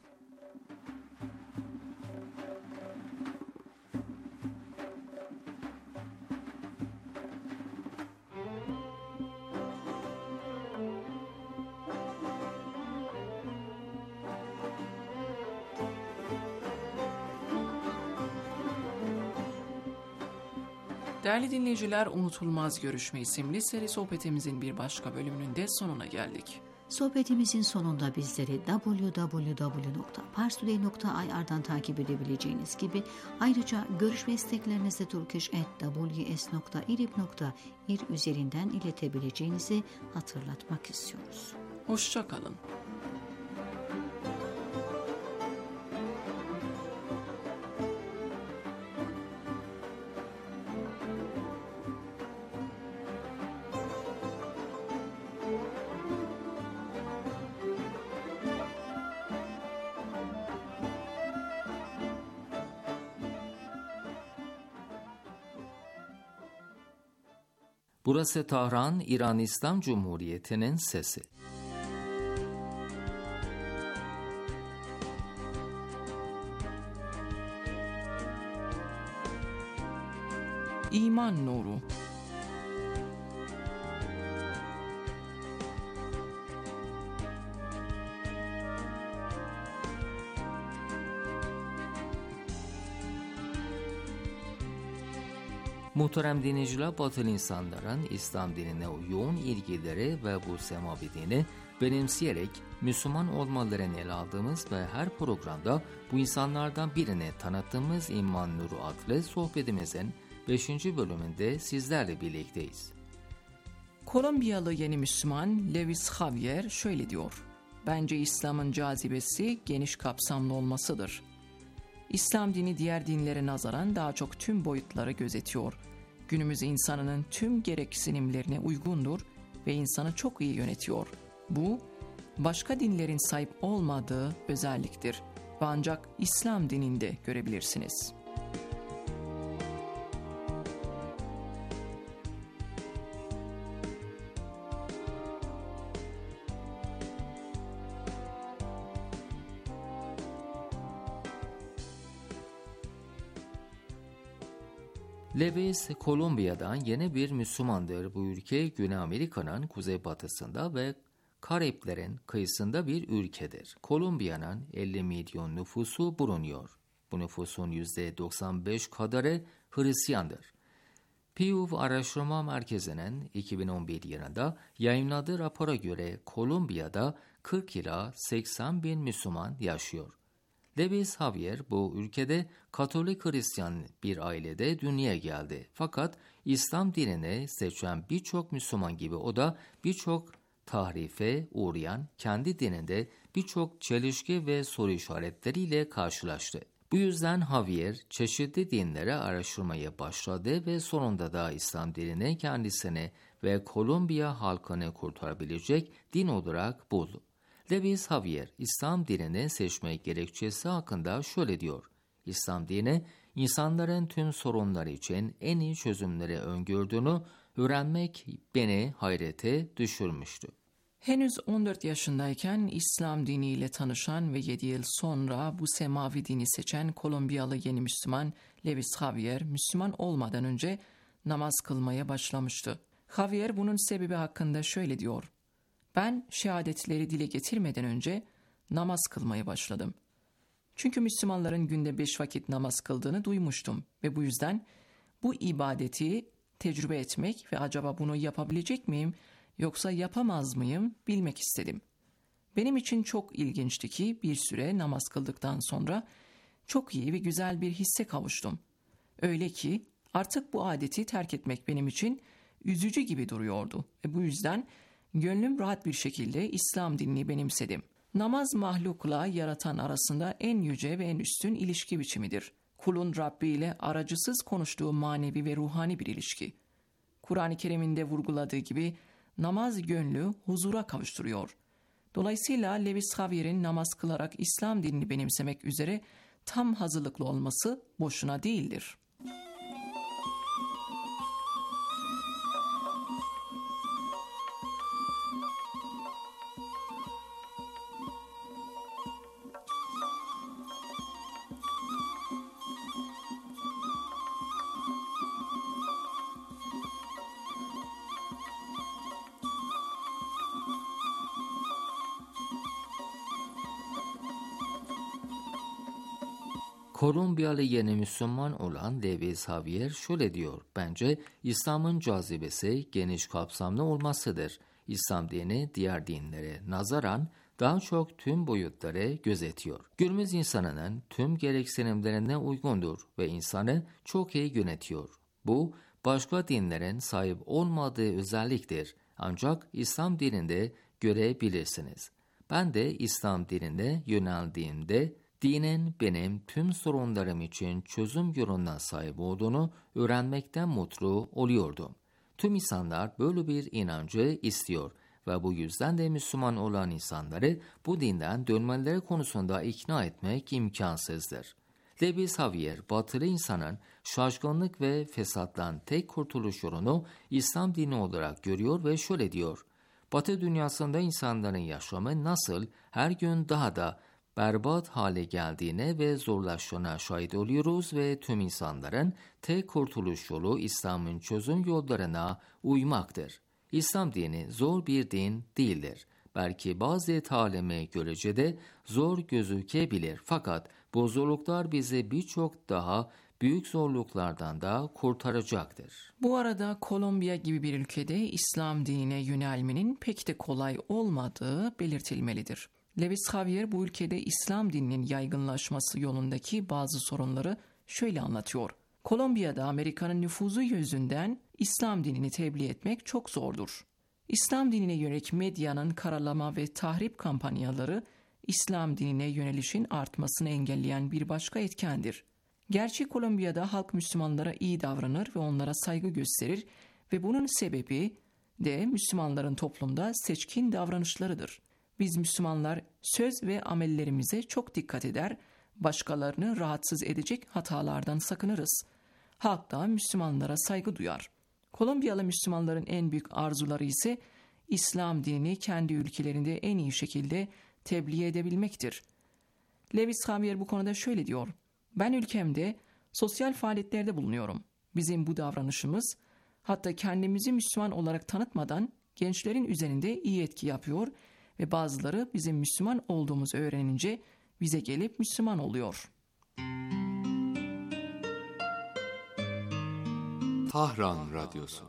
Değerli dinleyiciler, Unutulmaz Görüşme isimli seri sohbetimizin bir başka bölümünün de sonuna geldik. Sohbetimizin sonunda bizleri www.parstoday.ir'dan takip edebileceğiniz gibi ayrıca görüş ve isteklerinizi turkish@ws.irib.ir üzerinden iletebileceğinizi hatırlatmak istiyoruz. Hoşça kalın. Burası Tahran, İran İslam Cumhuriyeti'nin sesi. İman nuru. Muhterem dinleyiciler, batılı insanların İslam dinine yoğun ilgileri ve bu semavi dini benimseyerek Müslüman olmalarını ele aldığımız ve her programda bu insanlardan birini tanıttığımız İman Nuru adlı sohbetimizin 5. bölümünde sizlerle birlikteyiz. Kolombiyalı yeni Müslüman Lewis Javier şöyle diyor: Bence İslam'ın cazibesi geniş kapsamlı olmasıdır. İslam dini diğer dinlere nazaran daha çok tüm boyutları gözetiyor. Günümüz insanının tüm gereksinimlerine uygundur ve insanı çok iyi yönetiyor. Bu, başka dinlerin sahip olmadığı özelliktir ve ancak İslam dininde görebilirsiniz. Lewis, Kolombiya'dan yeni bir Müslümandır. Bu ülke Güney Amerika'nın kuzeybatısında ve Karayiplerin kıyısında bir ülkedir. Kolombiya'nın 50 milyon nüfusu bulunuyor. Bu nüfusun %95 kadarı Hristiyandır. Pew Araştırma Merkezi'nin 2011 yılında yayınladığı rapora göre Kolombiya'da 40 ila 80 bin Müslüman yaşıyor. Lewis Javier bu ülkede Katolik Hristiyan bir ailede dünyaya geldi. Fakat İslam dinini seçen birçok Müslüman gibi o da birçok tahrife uğrayan, kendi dininde birçok çelişki ve soru işaretleriyle karşılaştı. Bu yüzden Javier çeşitli dinleri araştırmaya başladı ve sonunda da İslam dinini kendisini ve Kolombiya halkını kurtarabilecek din olarak buldu. Lewis Javier, İslam dinini seçme gerekçesi hakkında şöyle diyor: İslam dini, insanların tüm sorunları için en iyi çözümleri öngördüğünü öğrenmek beni hayrete düşürmüştü. Henüz 14 yaşındayken İslam diniyle tanışan ve 7 yıl sonra bu semavi dini seçen Kolombiyalı yeni Müslüman Lewis Javier, Müslüman olmadan önce namaz kılmaya başlamıştı. Javier bunun sebebi hakkında şöyle diyor: Ben şehadetleri dile getirmeden önce namaz kılmaya başladım. Çünkü Müslümanların günde 5 vakit namaz kıldığını duymuştum ve bu yüzden bu ibadeti tecrübe etmek ve acaba bunu yapabilecek miyim yoksa yapamaz mıyım bilmek istedim. Benim için çok ilginçti ki bir süre namaz kıldıktan sonra çok iyi ve güzel bir hisse kavuştum. Öyle ki artık bu adeti terk etmek benim için üzücü gibi duruyordu ve bu yüzden gönlüm rahat bir şekilde İslam dinini benimsedim. Namaz mahlukla yaratan arasında en yüce ve en üstün ilişki biçimidir. Kulun Rabbi ile aracısız konuştuğu manevi ve ruhani bir ilişki. Kur'an-ı Kerim'inde vurguladığı gibi namaz gönlü huzura kavuşturuyor. Dolayısıyla Lewis Javier'in namaz kılarak İslam dinini benimsemek üzere tam hazırlıklı olması boşuna değildir. Kolombiyalı yeni Müslüman olan Lewis Javier şöyle diyor: Bence İslam'ın cazibesi geniş kapsamlı olmasıdır. İslam dini diğer dinlere nazaran daha çok tüm boyutları gözetiyor. Günümüz insanının tüm gereksinimlerine uygundur ve insanı çok iyi yönetiyor. Bu, başka dinlerin sahip olmadığı özelliktir. Ancak İslam dininde görebilirsiniz. Ben de İslam dinine yöneldiğimde dinin benim tüm sorunlarım için çözüm yoluna sahip olduğunu öğrenmekten mutlu oluyordum. Tüm insanlar böyle bir inancı istiyor ve bu yüzden de Müslüman olan insanları bu dinden dönmeleri konusunda ikna etmek imkansızdır. Lewis Xavier, batılı insanın şaşkınlık ve fesattan tek kurtuluş yolunu İslam dini olarak görüyor ve şöyle diyor: Batı dünyasında insanların yaşamı nasıl her gün daha da berbat hale geldiğine ve zorlaştığına şahit oluyoruz ve tüm insanların tek kurtuluş yolu İslam'ın çözüm yollarına uymaktır. İslam dini zor bir din değildir. Belki bazı talime görecede zor gözükebilir, fakat bu zorluklar bizi birçok daha büyük zorluklardan da kurtaracaktır. Bu arada Kolombiya gibi bir ülkede İslam dinine yönelmenin pek de kolay olmadığı belirtilmelidir. Lewis Xavier bu ülkede İslam dininin yaygınlaşması yolundaki bazı sorunları şöyle anlatıyor. Kolombiya'da Amerika'nın nüfuzu yüzünden İslam dinini tebliğ etmek çok zordur. İslam dinine yönelik medyanın karalama ve tahrip kampanyaları İslam dinine yönelişin artmasını engelleyen bir başka etkendir. Gerçi Kolombiya'da halk Müslümanlara iyi davranır ve onlara saygı gösterir ve bunun sebebi de Müslümanların toplumda seçkin davranışlarıdır. Biz Müslümanlar söz ve amellerimize çok dikkat eder, başkalarını rahatsız edecek hatalardan sakınırız. Halk da Müslümanlara saygı duyar. Kolombiyalı Müslümanların en büyük arzuları ise İslam dinini kendi ülkelerinde en iyi şekilde tebliğ edebilmektir. Lewis Xavier bu konuda şöyle diyor: Ben ülkemde sosyal faaliyetlerde bulunuyorum. Bizim bu davranışımız, hatta kendimizi Müslüman olarak tanıtmadan gençlerin üzerinde iyi etki yapıyor ve bazıları bizim Müslüman olduğumuzu öğrenince bize gelip Müslüman oluyor. Tahran Radyosu.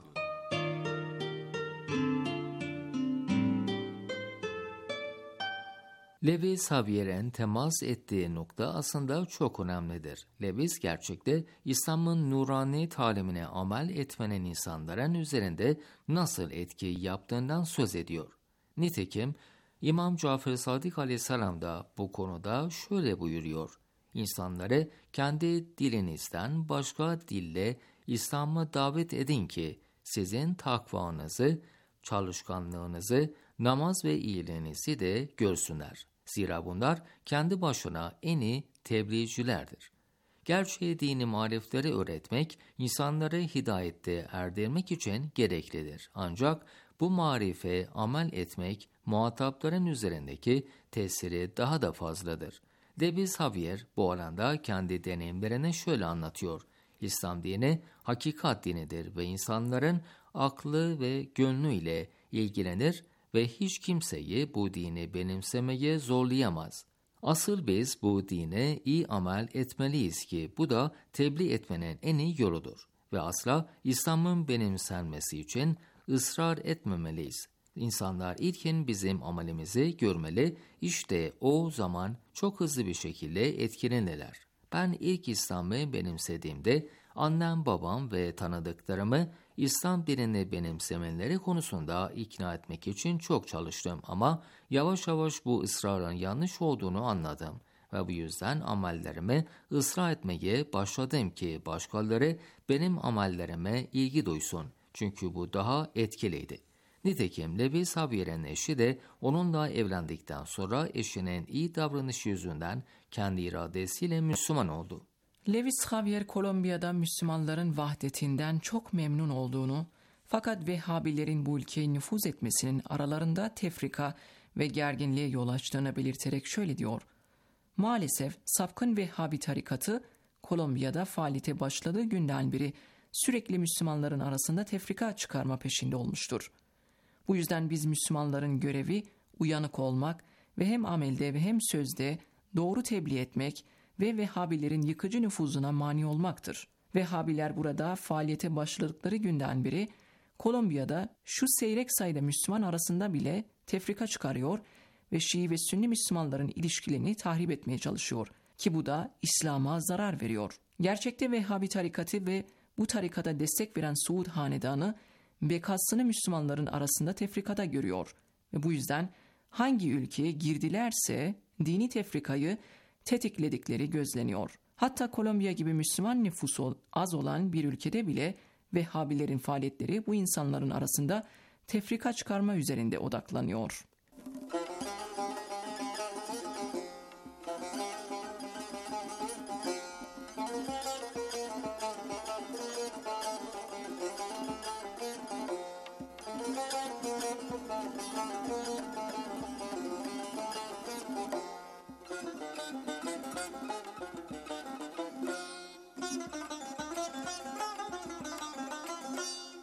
Lewis Xavier'in temas ettiği nokta aslında çok önemlidir. Lewis gerçekte İslam'ın nurani talimine amel etmenin insanların üzerinde nasıl etki yaptığından söz ediyor. Nitekim İmam Cafer Sadık Aleyhisselam da bu konuda şöyle buyuruyor: İnsanları kendi dilinizden başka dille İslam'a davet edin ki sizin takvanızı, çalışkanlığınızı, namaz ve iyiliğinizi de görsünler. Zira bunlar kendi başına en iyi tebliğcilerdir. Gerçeği dini marifleri öğretmek, insanları hidayette erdirmek için gereklidir. Ancak bu marife amel etmek, muhatapların üzerindeki tesiri daha da fazladır. Lewis Xavier bu alanda kendi deneyimlerini şöyle anlatıyor: İslam dini hakikat dinidir ve insanların aklı ve gönlüyle ilgilenir ve hiç kimseyi bu dini benimsemeye zorlayamaz. Asıl biz bu dine iyi amel etmeliyiz ki bu da tebliğ etmenin en iyi yoludur. Ve asla İslam'ın benimsenmesi için ısrar etmemeliyiz. İnsanlar ilkin bizim amelimizi görmeli, işte o zaman çok hızlı bir şekilde etkilenirler. Ben ilk İslam'ı benimsediğimde annem, babam ve tanıdıklarımı İslam dinini benimsemeleri konusunda ikna etmek için çok çalıştım ama yavaş yavaş bu ısrarın yanlış olduğunu anladım ve bu yüzden amellerimi ısrar etmeye başladım ki başkaları benim amellerime ilgi duysun. Çünkü bu daha etkiliydi. Nitekim Lewis Xavier'in eşi de onunla evlendikten sonra eşinin iyi davranışı yüzünden kendi iradesiyle Müslüman oldu. Lewis Xavier Kolombiya'da Müslümanların vahdetinden çok memnun olduğunu, fakat Vehhabilerin bu ülkeye nüfuz etmesinin aralarında tefrika ve gerginliğe yol açtığını belirterek şöyle diyor: Maalesef sapkın Vehhabi tarikatı Kolombiya'da faaliyete başladığı günden beri sürekli Müslümanların arasında tefrika çıkarma peşinde olmuştur. Bu yüzden biz Müslümanların görevi uyanık olmak ve hem amelde ve hem sözde doğru tebliğ etmek ve Vehhabilerin yıkıcı nüfuzuna mani olmaktır. Vehhabiler burada faaliyete başladıkları günden beri Kolombiya'da şu seyrek sayıda Müslüman arasında bile tefrika çıkarıyor ve Şii ve Sünni Müslümanların ilişkilerini tahrip etmeye çalışıyor ki bu da İslam'a zarar veriyor. Gerçekte Vehhabi tarikatı ve bu tarikata destek veren Suud hanedanı bekasını Müslümanların arasında tefrikada görüyor ve bu yüzden hangi ülkeye girdilerse dini tefrikayı tetikledikleri gözleniyor. Hatta Kolombiya gibi Müslüman nüfusu az olan bir ülkede bile Vehhabilerin faaliyetleri bu insanların arasında tefrika çıkarma üzerinde odaklanıyor.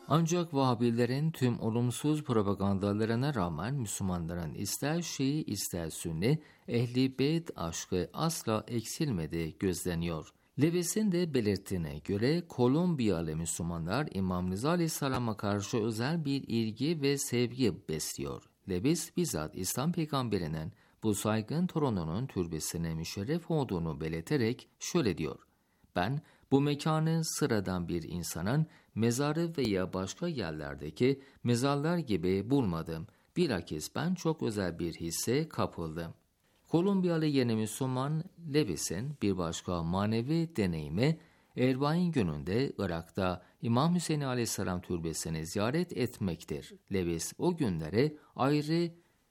Ancak Vahabilerin tüm olumsuz propagandalarına rağmen Müslümanların ister Şii ister Sünni Ehl-i Beyt aşkı asla eksilmedi gözleniyor. Lewis'in de belirttiğine göre Kolombiyalı Müslümanlar İmam Rıza Aleyhisselam'a karşı özel bir ilgi ve sevgi besliyor. Lewis bizzat İslam peygamberinin bu saygın torununun türbesine müşerref olduğunu belirterek şöyle diyor: "Ben bu mekanı sıradan bir insanın mezarı veya başka yerlerdeki mezarlar gibi bulmadım. Bilakis ben çok özel bir hisse kapıldım." Kolombiyalı yeni Müslüman Lewis'in bir başka manevi deneyimi Erbain gününde Irak'ta İmam Hüseyin Aleyhisselam türbesini ziyaret etmektir. Lewis o günleri ayrı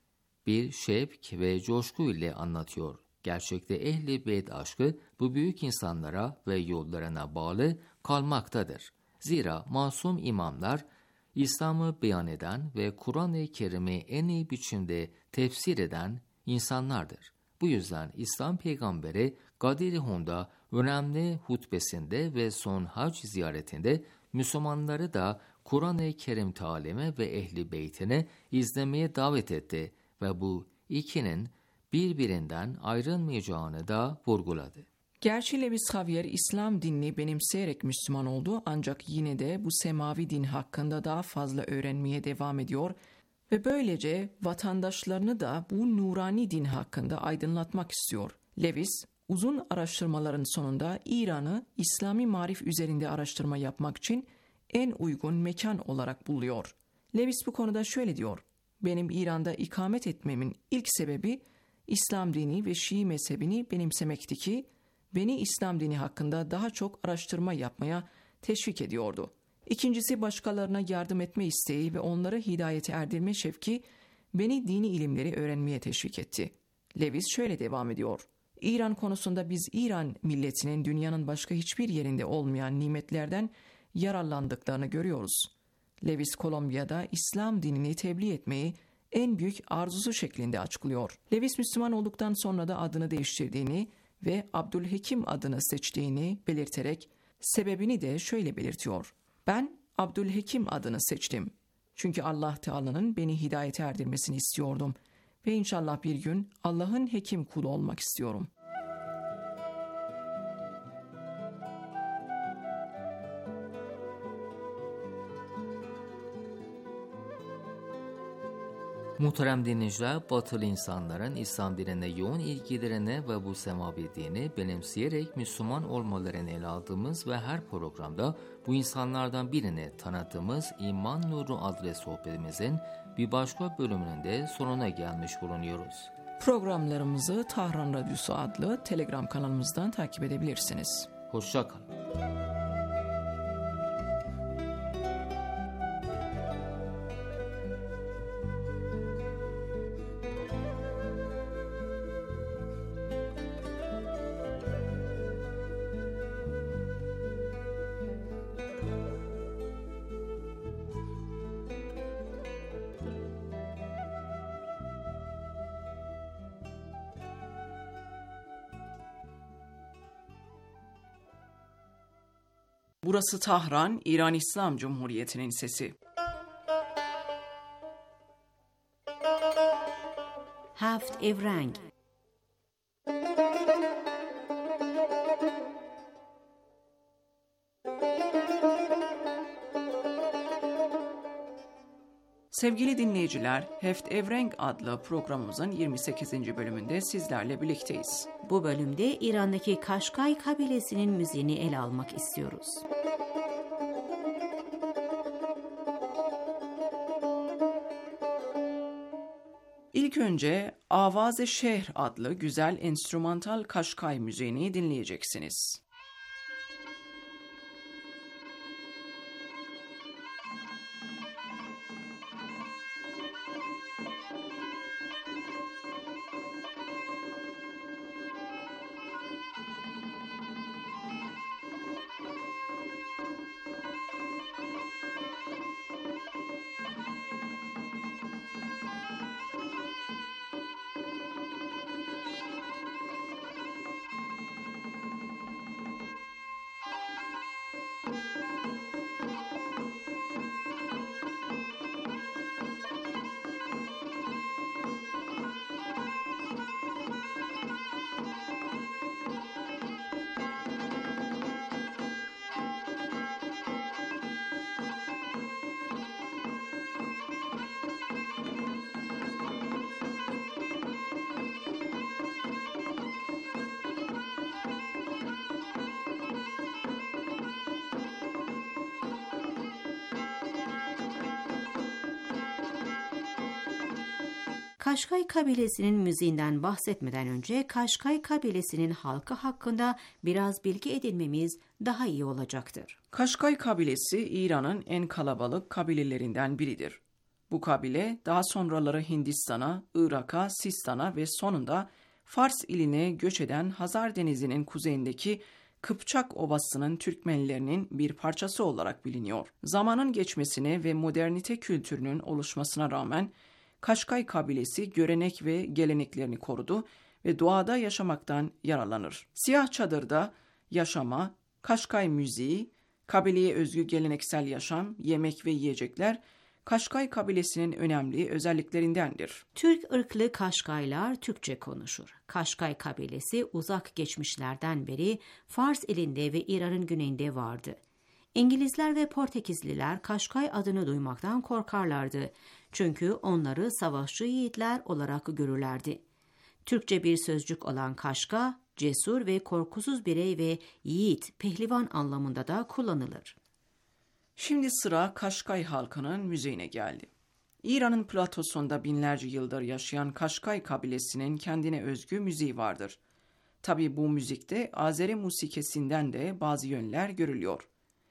bir şevk ve coşku ile anlatıyor. Gerçekte Ehl-i Beyt aşkı bu büyük insanlara ve yollarına bağlı kalmaktadır. Zira masum imamlar İslam'ı beyan eden ve Kur'an-ı Kerim'i en iyi biçimde tefsir eden insanlardır. Bu yüzden İslam peygamberi Gadir-i Hun'da önemli hutbesinde ve son hac ziyaretinde Müslümanları da Kur'an-ı Kerim talimi ve Ehl-i Beyt'ini izlemeye davet etti ve bu ikinin birbirinden ayrılmayacağını da vurguladı. Gerçi Lewis Xavier İslam dinini benimseyerek Müslüman oldu, ancak yine de bu semavi din hakkında daha fazla öğrenmeye devam ediyor ve böylece vatandaşlarını da bu nurani din hakkında aydınlatmak istiyor. Lewis, uzun araştırmaların sonunda İran'ı İslami marif üzerinde araştırma yapmak için en uygun mekan olarak buluyor. Lewis bu konuda şöyle diyor: "Benim İran'da ikamet etmemin ilk sebebi İslam dini ve Şii mezhebini benimsemekti ki beni İslam dini hakkında daha çok araştırma yapmaya teşvik ediyordu. İkincisi, başkalarına yardım etme isteği ve onları hidayete erdirme şevki beni dini ilimleri öğrenmeye teşvik etti." Lewis şöyle devam ediyor: "İran konusunda biz İran milletinin dünyanın başka hiçbir yerinde olmayan nimetlerden yararlandıklarını görüyoruz." Lewis Kolombiya'da İslam dinini tebliğ etmeyi en büyük arzusu şeklinde açıklıyor. Lewis Müslüman olduktan sonra da adını değiştirdiğini ve Abdülhekim adını seçtiğini belirterek sebebini de şöyle belirtiyor: "Ben Abdülhekim adını seçtim. Çünkü Allah Teala'nın beni hidayete erdirmesini istiyordum ve inşallah bir gün Allah'ın hekim kulu olmak istiyorum." Muhterem dinleyiciler, batılı insanların İslam dinine yoğun ilgilerini ve bu semavi dini benimseyerek Müslüman olmalarını ele aldığımız ve her programda bu insanlardan birini tanıttığımız İman Nuru adlı sohbetimizin bir başka bölümünün de sonuna gelmiş bulunuyoruz. Programlarımızı Tahran Radyosu adlı Telegram kanalımızdan takip edebilirsiniz. Hoşça kalın. Burası Tahran, İran İslam Cumhuriyeti'nin sesi. Haft Evreng. Sevgili dinleyiciler, Heft Evreng adlı programımızın 28. bölümünde sizlerle birlikteyiz. Bu bölümde İran'daki Kaşkay kabilesinin müziğini ele almak istiyoruz. İlk önce Avaz-ı Şehr adlı güzel enstrümantal Kaşkay müziğini dinleyeceksiniz. Kaşkay kabilesinin müziğinden bahsetmeden önce Kaşkay kabilesinin halkı hakkında biraz bilgi edinmemiz daha iyi olacaktır. Kaşkay kabilesi İran'ın en kalabalık kabilelerinden biridir. Bu kabile daha sonraları Hindistan'a, Irak'a, Sistan'a ve sonunda Fars iline göç eden Hazar Denizi'nin kuzeyindeki Kıpçak Ovası'nın Türkmenlerinin bir parçası olarak biliniyor. Zamanın geçmesine ve modernite kültürünün oluşmasına rağmen Kaşkay kabilesi görenek ve geleneklerini korudu ve doğada yaşamaktan yararlanır. Siyah çadırda yaşama, Kaşkay müziği, kabileye özgü geleneksel yaşam, yemek ve yiyecekler Kaşkay kabilesinin önemli özelliklerindendir. Türk ırklı Kaşkaylar Türkçe konuşur. Kaşkay kabilesi uzak geçmişlerden beri Fars ilinde ve İran'ın güneyinde vardı. İngilizler ve Portekizliler Kaşkay adını duymaktan korkarlardı. Çünkü onları savaşçı yiğitler olarak görürlerdi. Türkçe bir sözcük olan Kaşka, cesur ve korkusuz birey ve yiğit, pehlivan anlamında da kullanılır. Şimdi sıra Kaşkay halkının müziğine geldi. İran'ın platosunda binlerce yıldır yaşayan Kaşkay kabilesinin kendine özgü müziği vardır. Tabii bu müzikte Azeri musikesinden de bazı yönler görülüyor.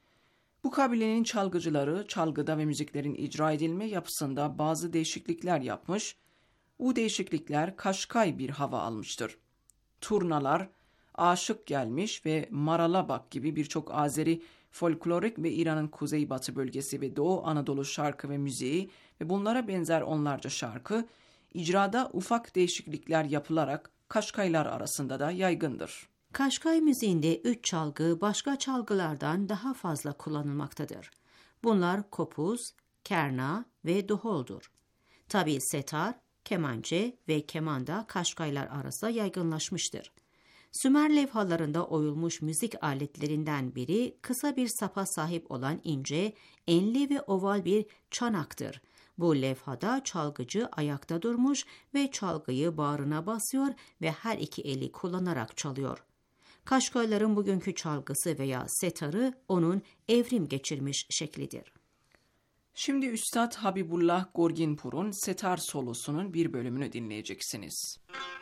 Bu kabilenin çalgıcıları çalgıda ve müziklerin icra edilme yapısında bazı değişiklikler yapmış, bu değişiklikler Kaşkay bir hava almıştır. Turnalar, aşık gelmiş ve maralabak gibi birçok Azeri folklorik ve İran'ın kuzeybatı bölgesi ve Doğu Anadolu şarkı ve müziği ve bunlara benzer onlarca şarkı, icrada ufak değişiklikler yapılarak Kaşkaylar arasında da yaygındır. Kaşkay müziğinde 3 çalgı başka çalgılardan daha fazla kullanılmaktadır. Bunlar kopuz, kerna ve duholdur. Tabii setar, kemançe ve keman da Kaşkaylar arasında yaygınlaşmıştır. Sümer levhalarında oyulmuş müzik aletlerinden biri kısa bir sapa sahip olan ince, enli ve oval bir çanaktır. Bu levhada çalgıcı ayakta durmuş ve çalgıyı bağrına basıyor ve her iki eli kullanarak çalıyor. Kaşkayların bugünkü çalgısı veya setarı onun evrim geçirmiş şeklidir. Şimdi Üstad Habibullah Gorginpur'un setar solosunun bir bölümünü dinleyeceksiniz.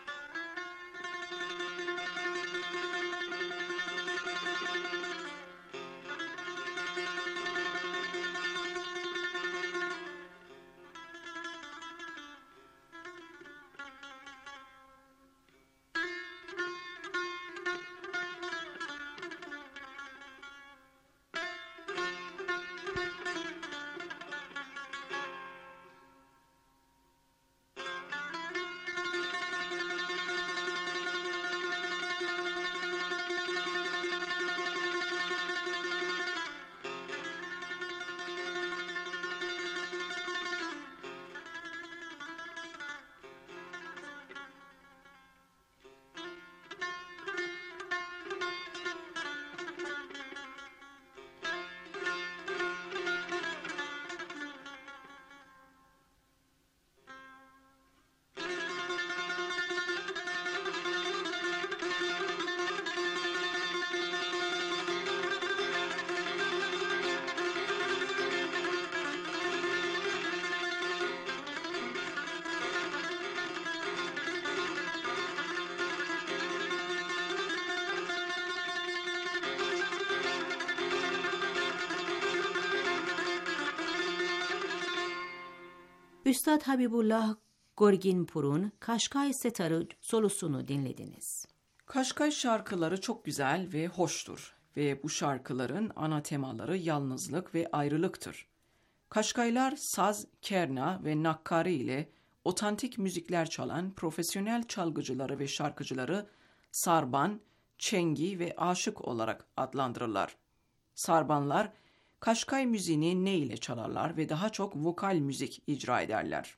Üstad Habibullah Gorginpur'un Kaşkay setarı solosunu dinlediniz. Kaşkay şarkıları çok güzel ve hoştur ve bu şarkıların ana temaları yalnızlık ve ayrılıktır. Kaşkaylar saz, kerna ve nakkari ile otantik müzikler çalan profesyonel çalgıcıları ve şarkıcıları sarban, çengi ve aşık olarak adlandırırlar. Sarbanlar Kaşkay müziğini ney ile çalarlar ve daha çok vokal müzik icra ederler.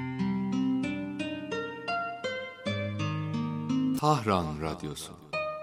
Tahran Radyosu.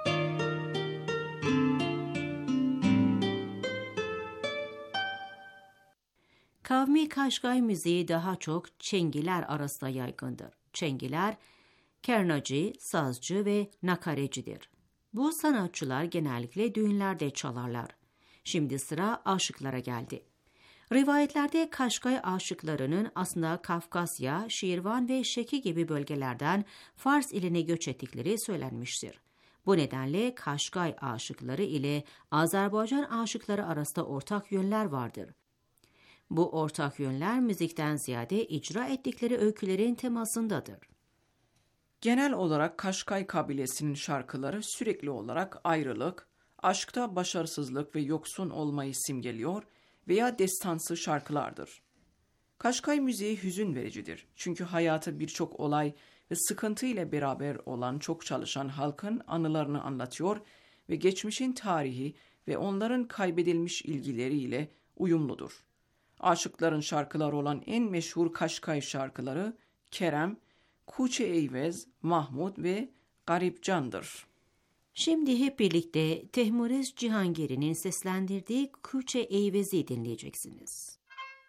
Kavmi Kaşkay müziği daha çok Çengiler arasında yaygındır. Çengiler, kernacı, sazcı ve nakarecidir. Bu sanatçılar genellikle düğünlerde çalarlar. Şimdi sıra aşıklara geldi. Rivayetlerde Kaşkay aşıklarının aslında Kafkasya, Şirvan ve Şeki gibi bölgelerden Fars iline göç ettikleri söylenmiştir. Bu nedenle Kaşkay aşıkları ile Azerbaycan aşıkları arasında ortak yönler vardır. Bu ortak yönler müzikten ziyade icra ettikleri öykülerin temasındadır. Genel olarak Kaşkay kabilesinin şarkıları sürekli olarak ayrılık, aşkta başarısızlık ve yoksun olmayı simgeliyor veya destansı şarkılardır. Kaşkay müziği hüzün vericidir. Çünkü hayatı birçok olay ve sıkıntı ile beraber olan çok çalışan halkın anılarını anlatıyor ve geçmişin tarihi ve onların kaybedilmiş ilgileriyle uyumludur. Aşıkların şarkıları olan en meşhur Kaşkay şarkıları Kerem, Kuçe Eyvez, Mahmud ve Garipcan'dır. Şimdi hep birlikte Tehmurez Cihangir'in seslendirdiği Kuçe Eyvez'i dinleyeceksiniz.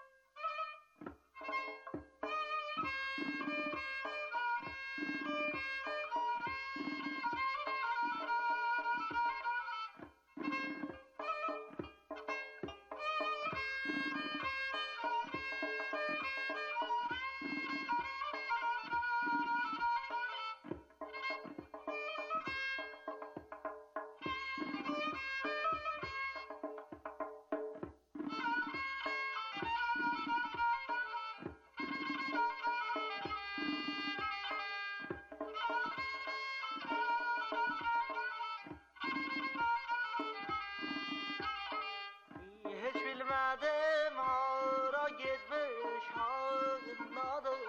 Bilmedim hara gitmiş nadır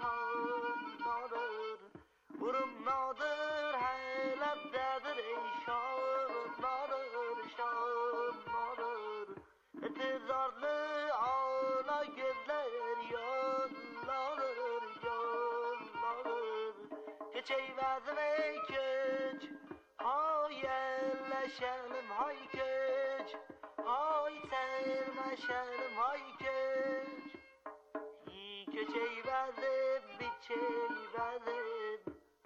Burum nadır helepdedir nadır Etizarlı ağla gözler yollanır Keçeyvezime köç hay elleşelim hay köç Hay sermeşelim hay köç Köç eyvezim biçeyvezim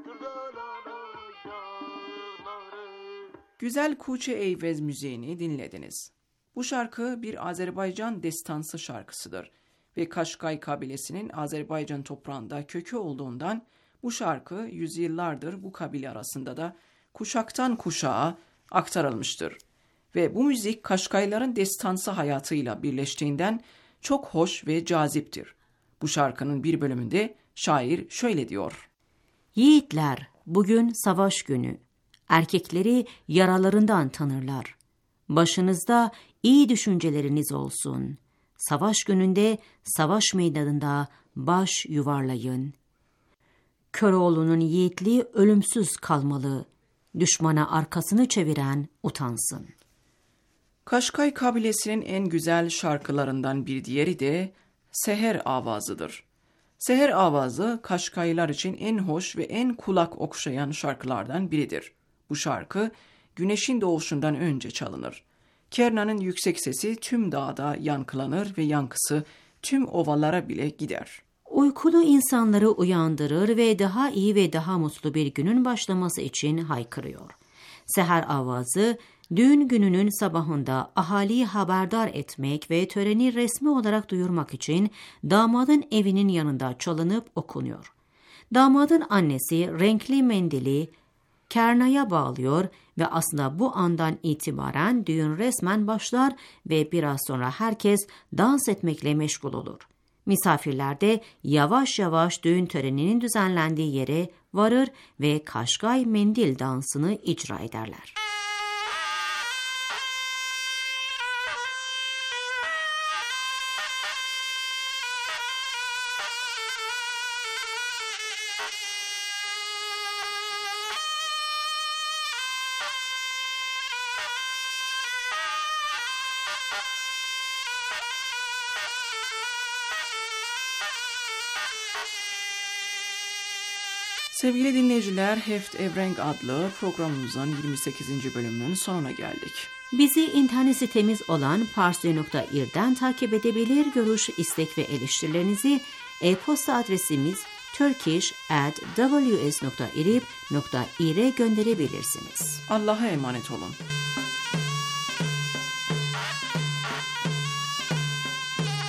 Güzel Kuçe Eyvez müziğini dinlediniz. Bu şarkı bir Azerbaycan destansı şarkısıdır ve Kaşkay kabilesinin Azerbaycan toprağında kökü olduğundan bu şarkı yüzyıllardır bu kabile arasında da kuşaktan kuşağa aktarılmıştır. Ve bu müzik Kaşkayların destansı hayatıyla birleştiğinden çok hoş ve caziptir. Bu şarkının bir bölümünde şair şöyle diyor. Yiğitler, bugün savaş günü. Erkekleri yaralarından tanırlar. Başınızda iyi düşünceleriniz olsun. Savaş gününde savaş meydanında baş yuvarlayın. Köroğlu'nun yiğitliği ölümsüz kalmalı. Düşmana arkasını çeviren utansın. Kaşkay kabilesinin en güzel şarkılarından bir diğeri de Seher Avazı'dır. Seher Avazı Kaşkaylılar için en hoş ve en kulak okşayan şarkılardan biridir. Bu şarkı güneşin doğuşundan önce çalınır. Kerna'nın yüksek sesi tüm dağda yankılanır ve yankısı tüm ovalara bile gider. Uykulu insanları uyandırır ve daha iyi ve daha mutlu bir günün başlaması için haykırıyor. Seher Avazı, düğün gününün sabahında ahaliyi haberdar etmek ve töreni resmi olarak duyurmak için damadın evinin yanında çalınıp okunuyor. Damadın annesi renkli mendili Kerna'ya bağlıyor ve aslında bu andan itibaren düğün resmen başlar ve biraz sonra herkes dans etmekle meşgul olur. Misafirler de yavaş yavaş düğün töreninin düzenlendiği yere varır ve Kaşkay mendil dansını icra ederler. Sevgili dinleyiciler, Heft Evrenk adlı programımızın 28. bölümünün sonuna geldik. Bizi internet sitemiz olan parsi.ir'den takip edebilir, görüş, istek ve eleştirilerinizi e-posta adresimiz turkish@ws.irib.ir'e gönderebilirsiniz. Allah'a emanet olun.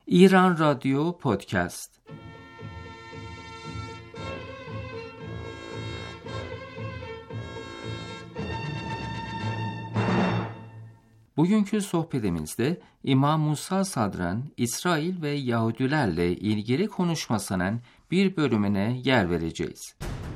İran Radyo Podcast. Bugünkü sohbetimizde İmam Musa Sadr'ın İsrail ve Yahudilerle ilgili konuşmasının bir bölümüne yer vereceğiz.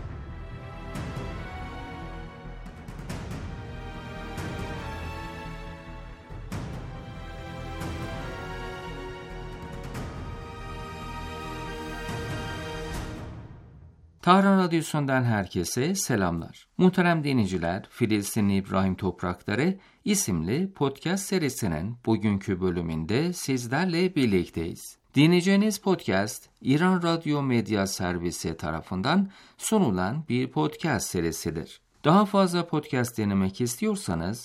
Tahran Radyosu'ndan herkese selamlar. Muhterem dinleyiciler, Filistinli İbrahim Toprakları isimli podcast serisinin bugünkü bölümünde sizlerle birlikteyiz. Dinleyeceğiniz podcast, İran Radyo Medya Servisi tarafından sunulan bir podcast serisidir. Daha fazla podcast dinlemek istiyorsanız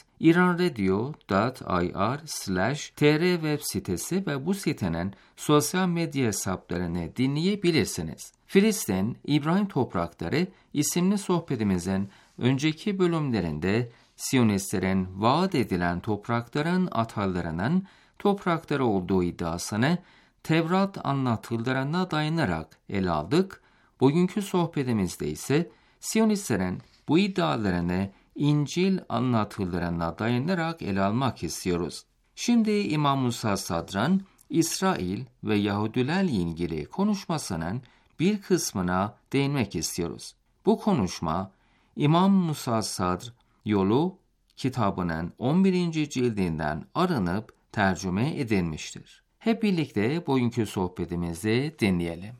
iranradio.ir/tr web sitesi ve bu sitenin sosyal medya hesaplarını dinleyebilirsiniz. Filistin, İbrahim Toprakları isimli sohbetimizin önceki bölümlerinde Siyonistlerin vaat edilen toprakların atalarının toprakları olduğu iddiasını Tevrat anlatılarına dayanarak ele aldık. Bugünkü sohbetimizde ise Siyonistlerin bu iddialarını İncil anlatılarına dayanarak ele almak istiyoruz. Şimdi İmam Musa Sadr'ın İsrail ve Yahudilerle ilgili konuşmasının bir kısmına değinmek istiyoruz. Bu konuşma İmam Musa Sadr Yolu kitabının 11. cildinden arınıp tercüme edilmiştir. Hep birlikte bugünkü sohbetimizi dinleyelim.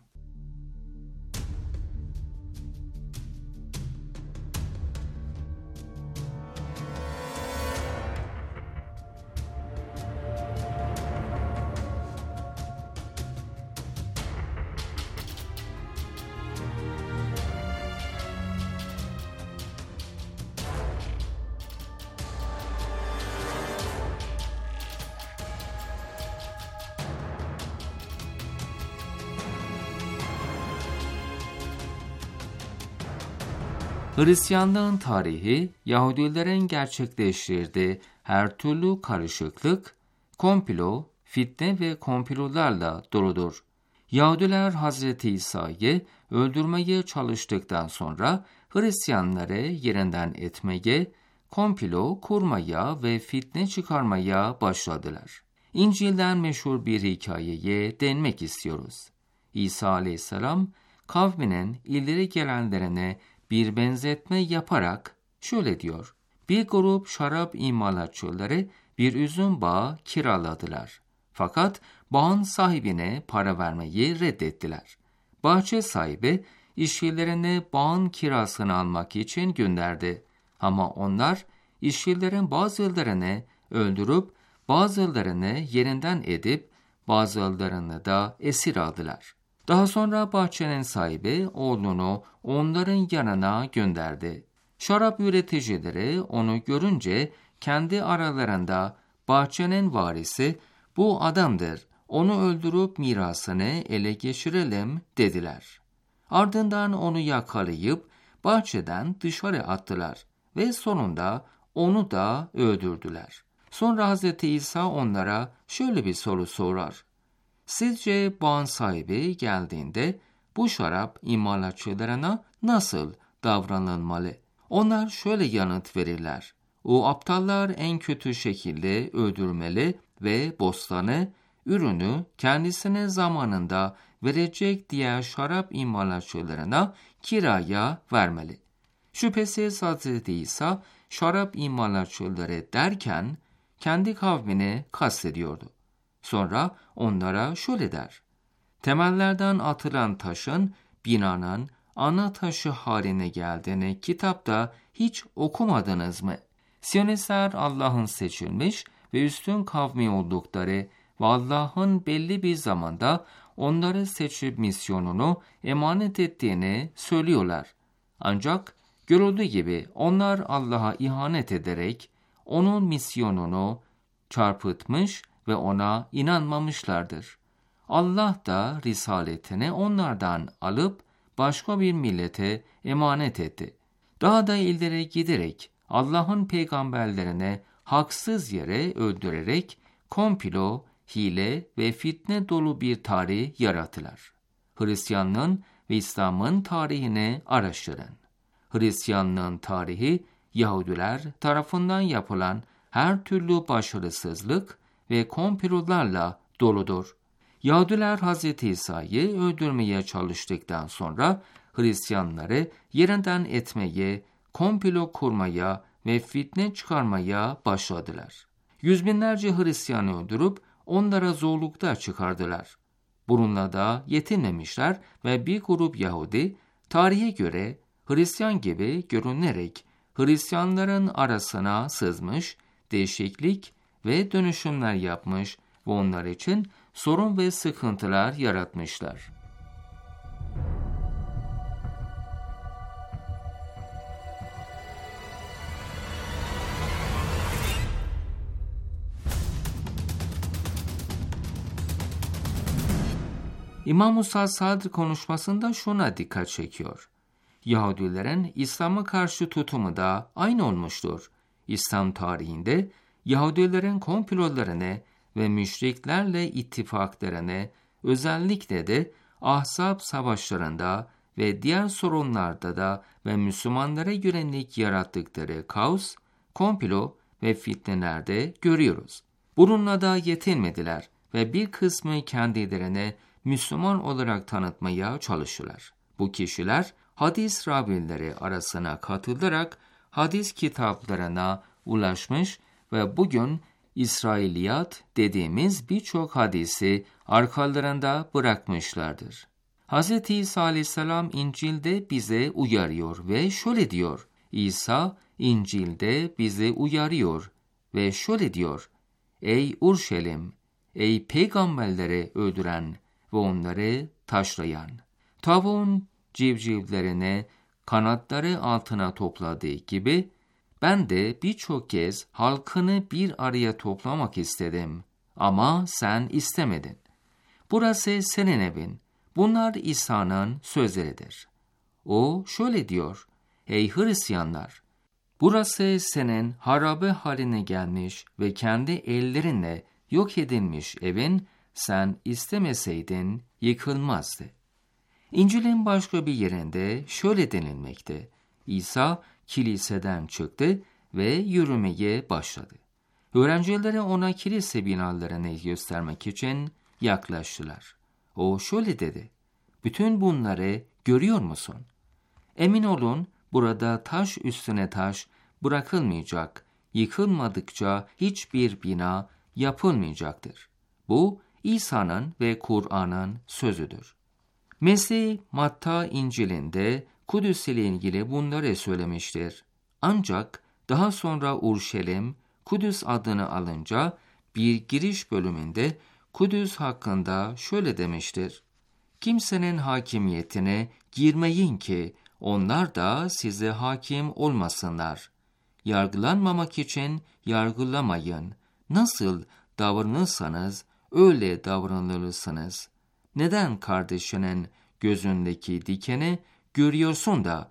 Hristiyanlığın tarihi, Yahudilerin gerçekleştirdiği her türlü karışıklık, komplo, fitne ve komplolarla doludur. Yahudiler Hazreti İsa'yı öldürmeye çalıştıktan sonra Hristiyanları yerinden etmeye, komplo kurmaya ve fitne çıkarmaya başladılar. İncil'den meşhur bir hikayeye değinmek istiyoruz. İsa Aleyhisselam, kavminin ileri gelenlerine bir benzetme yaparak şöyle diyor: Bir grup şarap imalatçıları bir üzüm bağı kiraladılar. Fakat bağın sahibine para vermeyi reddettiler. Bahçe sahibi işçilerini bağın kirasını almak için gönderdi. Ama onlar işçilerin bazılarını öldürüp bazılarını yerinden edip bazılarını da esir aldılar. Daha sonra bahçenin sahibi oğlunu onların yanına gönderdi. Şarap üreticileri onu görünce kendi aralarında bahçenin varisi bu adamdır, onu öldürüp mirasını ele geçirelim dediler. Ardından onu yakalayıp bahçeden dışarı attılar ve sonunda onu da öldürdüler. Sonra Hz. İsa onlara şöyle bir soru sorar: Sizce bağın sahibi geldiğinde bu şarap imalatçılarına nasıl davranılmalı? Onlar şöyle yanıt verirler: O aptallar en kötü şekilde öldürmeli ve bostanı, ürünü kendisine zamanında verecek diğer şarap imalatçılarına kiraya vermeli. Şüphesiz Hz. İsa şarap imalatçıları derken kendi kavmini kastediyordu. Sonra onlara şöyle der: Temellerden atılan taşın binanın ana taşı haline geldiğini kitapta hiç okumadınız mı? Siyonistler Allah'ın seçilmiş ve üstün kavmi oldukları ve Allah'ın belli bir zamanda onları seçip misyonunu emanet ettiğini söylüyorlar. Ancak görüldüğü gibi onlar Allah'a ihanet ederek onun misyonunu çarpıtmış ve ona inanmamışlardır. Allah da risaletini onlardan alıp başka bir millete emanet etti. Daha da ileri giderek Allah'ın peygamberlerine haksız yere öldürerek komplo, hile ve fitne dolu bir tarih yarattılar. Hristiyanlığın ve İslam'ın tarihini araştırın. Hristiyanlığın tarihi, Yahudiler tarafından yapılan her türlü başarısızlık ve komplolarla doludur. Yahudiler Hz. İsa'yı öldürmeye çalıştıktan sonra Hristiyanları yerinden etmeye, komplo kurmaya ve fitne çıkarmaya başladılar. Yüz binlerce Hristiyanı öldürüp onlara zorlukta çıkardılar. Bununla da yetinmemişler ve bir grup Yahudi tarihe göre Hristiyan gibi görünerek Hristiyanların arasına sızmış, değişiklik ve dönüşümler yapmış ve onlar için sorun ve sıkıntılar yaratmışlar. İmam Musa Sadr konuşmasında şuna dikkat çekiyor. Yahudilerin İslam'a karşı tutumu da aynı olmuştur. İslam tarihinde Yahudilerin komplolarını ve müşriklerle ittifaklarını, özellikle de Ahzab savaşlarında ve diğer sorunlarda da ve Müslümanlara yönelik yarattıkları kaos, komplo ve fitnelerde görüyoruz. Bununla da yetinmediler ve bir kısmı kendilerine Müslüman olarak tanıtmaya çalıştılar. Bu kişiler hadis ravileri arasına katılarak hadis kitaplarına ulaşmış ve bugün İsrailiyat dediğimiz birçok hadisi arkalarında bırakmışlardır. Hz. İsa aleyhisselam İncil'de bize uyarıyor ve şöyle diyor. İsa İncil'de bize uyarıyor ve şöyle diyor. Ey Urşelim, ey peygamberleri öldüren ve onları taşlayan. Tavuğun civcivlerini kanatları altına topladığı gibi ben de birçok kez halkını bir araya toplamak istedim ama sen istemedin. Burası senin evin. Bunlar İsa'nın sözleridir. O şöyle diyor. Ey Hristiyanlar! Burası senin harabe haline gelmiş ve kendi ellerinle yok edilmiş evin, sen istemeseydin yıkılmazdı. İncil'in başka bir yerinde şöyle denilmekte. İsa kiliseden çıktı ve yürümeye başladı. Öğrencileri ona kilise binalarını göstermek için yaklaştılar. O şöyle dedi. Bütün bunları görüyor musun? Emin olun burada taş üstüne taş bırakılmayacak, yıkılmadıkça hiçbir bina yapılmayacaktır. Bu İsa'nın ve Kur'an'ın sözüdür. Mesih Matta İncil'inde Kudüs ile ilgili bunları söylemiştir. Ancak daha sonra Urşelim, Kudüs adını alınca bir giriş bölümünde Kudüs hakkında şöyle demiştir. Kimsenin hakimiyetine girmeyin ki onlar da size hakim olmasınlar. Yargılanmamak için yargılamayın. Nasıl davranırsanız öyle davranılırsınız. Neden kardeşinin gözündeki dikeni görüyorsun da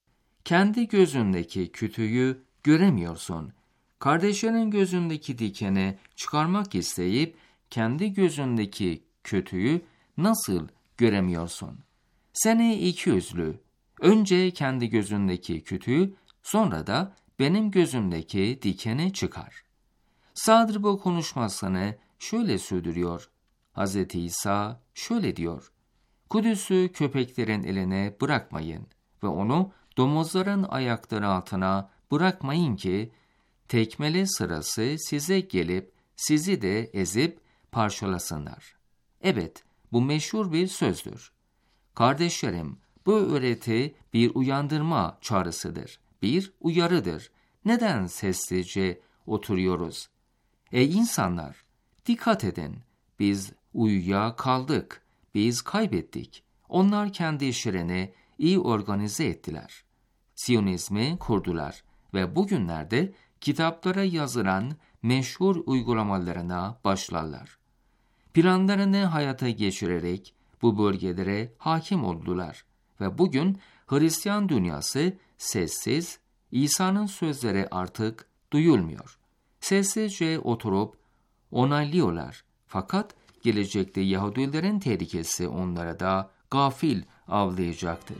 kendi gözündeki kütüğü göremiyorsun? Kardeşinin gözündeki dikeni çıkarmak isteyip kendi gözündeki kötüyü nasıl göremiyorsun? Seni ikiyüzlü. Önce kendi gözündeki kütüğü, sonra da benim gözümdeki dikeni çıkar. Sadr bu konuşmasını şöyle sürdürüyor. Hz. İsa şöyle diyor. Kudüs'ü köpeklerin eline bırakmayın ve onu domuzların ayakları altına bırakmayın ki tekmele sırası size gelip sizi de ezip parçalasınlar. Evet, bu meşhur bir sözdür. Kardeşlerim, bu öğreti bir uyandırma çağrısıdır, bir uyarıdır. Neden sessizce oturuyoruz? Ey insanlar, dikkat edin. Biz uyuya kaldık, biz kaybettik. Onlar kendi işlerini iyi organize ettiler. Siyonizmi kurdular ve bugünlerde kitaplara yazılan meşhur uygulamalarına başlarlar. Planlarını hayata geçirerek bu bölgelere hakim oldular ve bugün Hristiyan dünyası sessiz, İsa'nın sözleri artık duyulmuyor. Sessizce oturup onaylıyorlar. Fakat gelecekte Yahudilerin tehlikesi onlara da gafil avlayacaktır.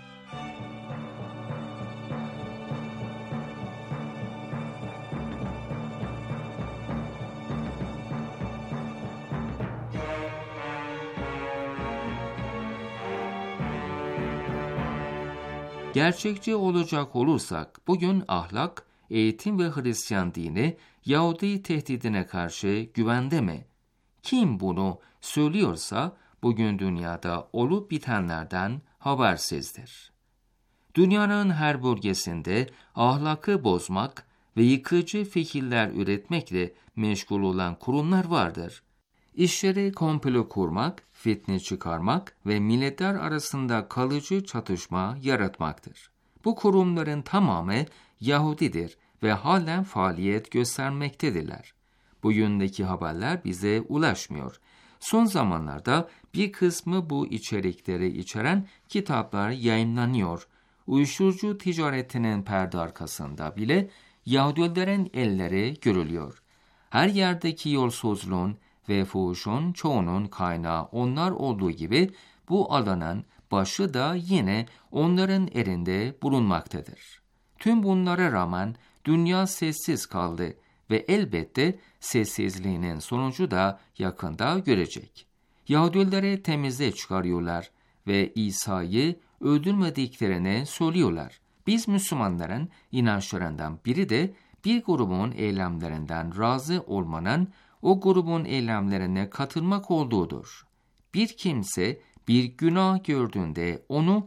Gerçekçi olacak olursak bugün ahlak, eğitim ve Hristiyan dini Yahudi tehdidine karşı güvende mi? Kim bunu söylüyorsa bugün dünyada olup bitenlerden habersizdir. Dünyanın her bölgesinde ahlakı bozmak ve yıkıcı fikirler üretmekle meşgul olan kurumlar vardır. İşleri komplo kurmak, fitne çıkarmak ve milletler arasında kalıcı çatışma yaratmaktır. Bu kurumların tamamı Yahudidir ve halen faaliyet göstermektedirler. Bu yöndeki haberler bize ulaşmıyor. Son zamanlarda bir kısmı bu içerikleri içeren kitaplar yayınlanıyor. Uyuşturucu ticaretinin perde arkasında bile Yahudilerin elleri görülüyor. Her yerdeki yolsuzluğun ve fuhuşun çoğunun kaynağı onlar olduğu gibi bu alanın başı da yine onların elinde bulunmaktadır. Tüm bunlara rağmen dünya sessiz kaldı ve elbette sessizliğinin sonucu da yakında görecek. Yahudileri temize çıkarıyorlar ve İsa'yı öldürmediklerini söylüyorlar. Biz Müslümanların inançlarından biri de bir grubun eylemlerinden razı olmanın o grubun eylemlerine katılmak olduğudur. Bir kimse bir günah gördüğünde onu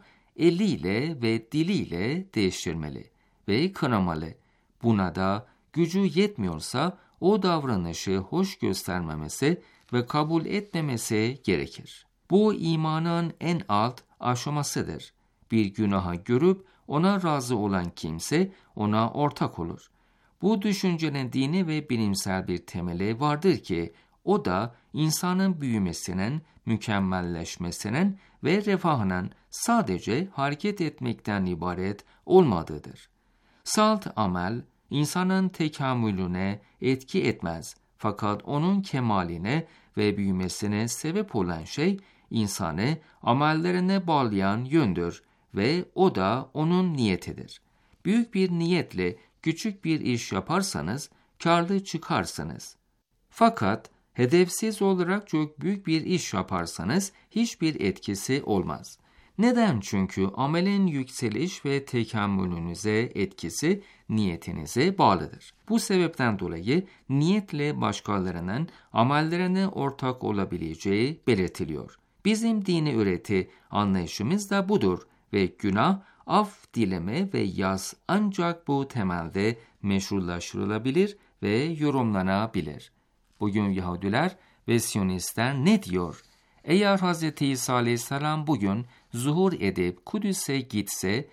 eliyle ve diliyle değiştirmeli ve kınamalı. Buna da gücü yetmiyorsa o davranışı hoş göstermemesi ve kabul etmemesi gerekir. Bu imanın en alt aşamasıdır. Bir günaha görüp ona razı olan kimse ona ortak olur. Bu düşüncenin dini ve bilimsel bir temeli vardır ki o da insanın büyümesinin, mükemmelleşmesinin ve refahının sadece hareket etmekten ibaret olmadığıdır. Salt amel insanın tekamülüne etki etmez fakat onun kemaline ve büyümesine sebep olan şey insanı amellerine bağlayan yöndür ve o da onun niyetidir. Büyük bir niyetle küçük bir iş yaparsanız kârlı çıkarsınız. Fakat hedefsiz olarak çok büyük bir iş yaparsanız hiçbir etkisi olmaz. Neden? Çünkü amelin yükseliş ve tekamülünüze etkisi niyetinize bağlıdır. Bu sebepten dolayı niyetle başkalarının amellerine ortak olabileceği belirtiliyor. Bizim dini öğreti anlayışımız da budur ve günah, af dileme ve yas ancak bu temelde meşrulaştırılabilir ve yorumlanabilir. Bugün Yahudiler ve Siyonistler ne diyor? Eğer Hz. İsa Aleyhisselam bugün zuhur edip Kudüs'e gitse,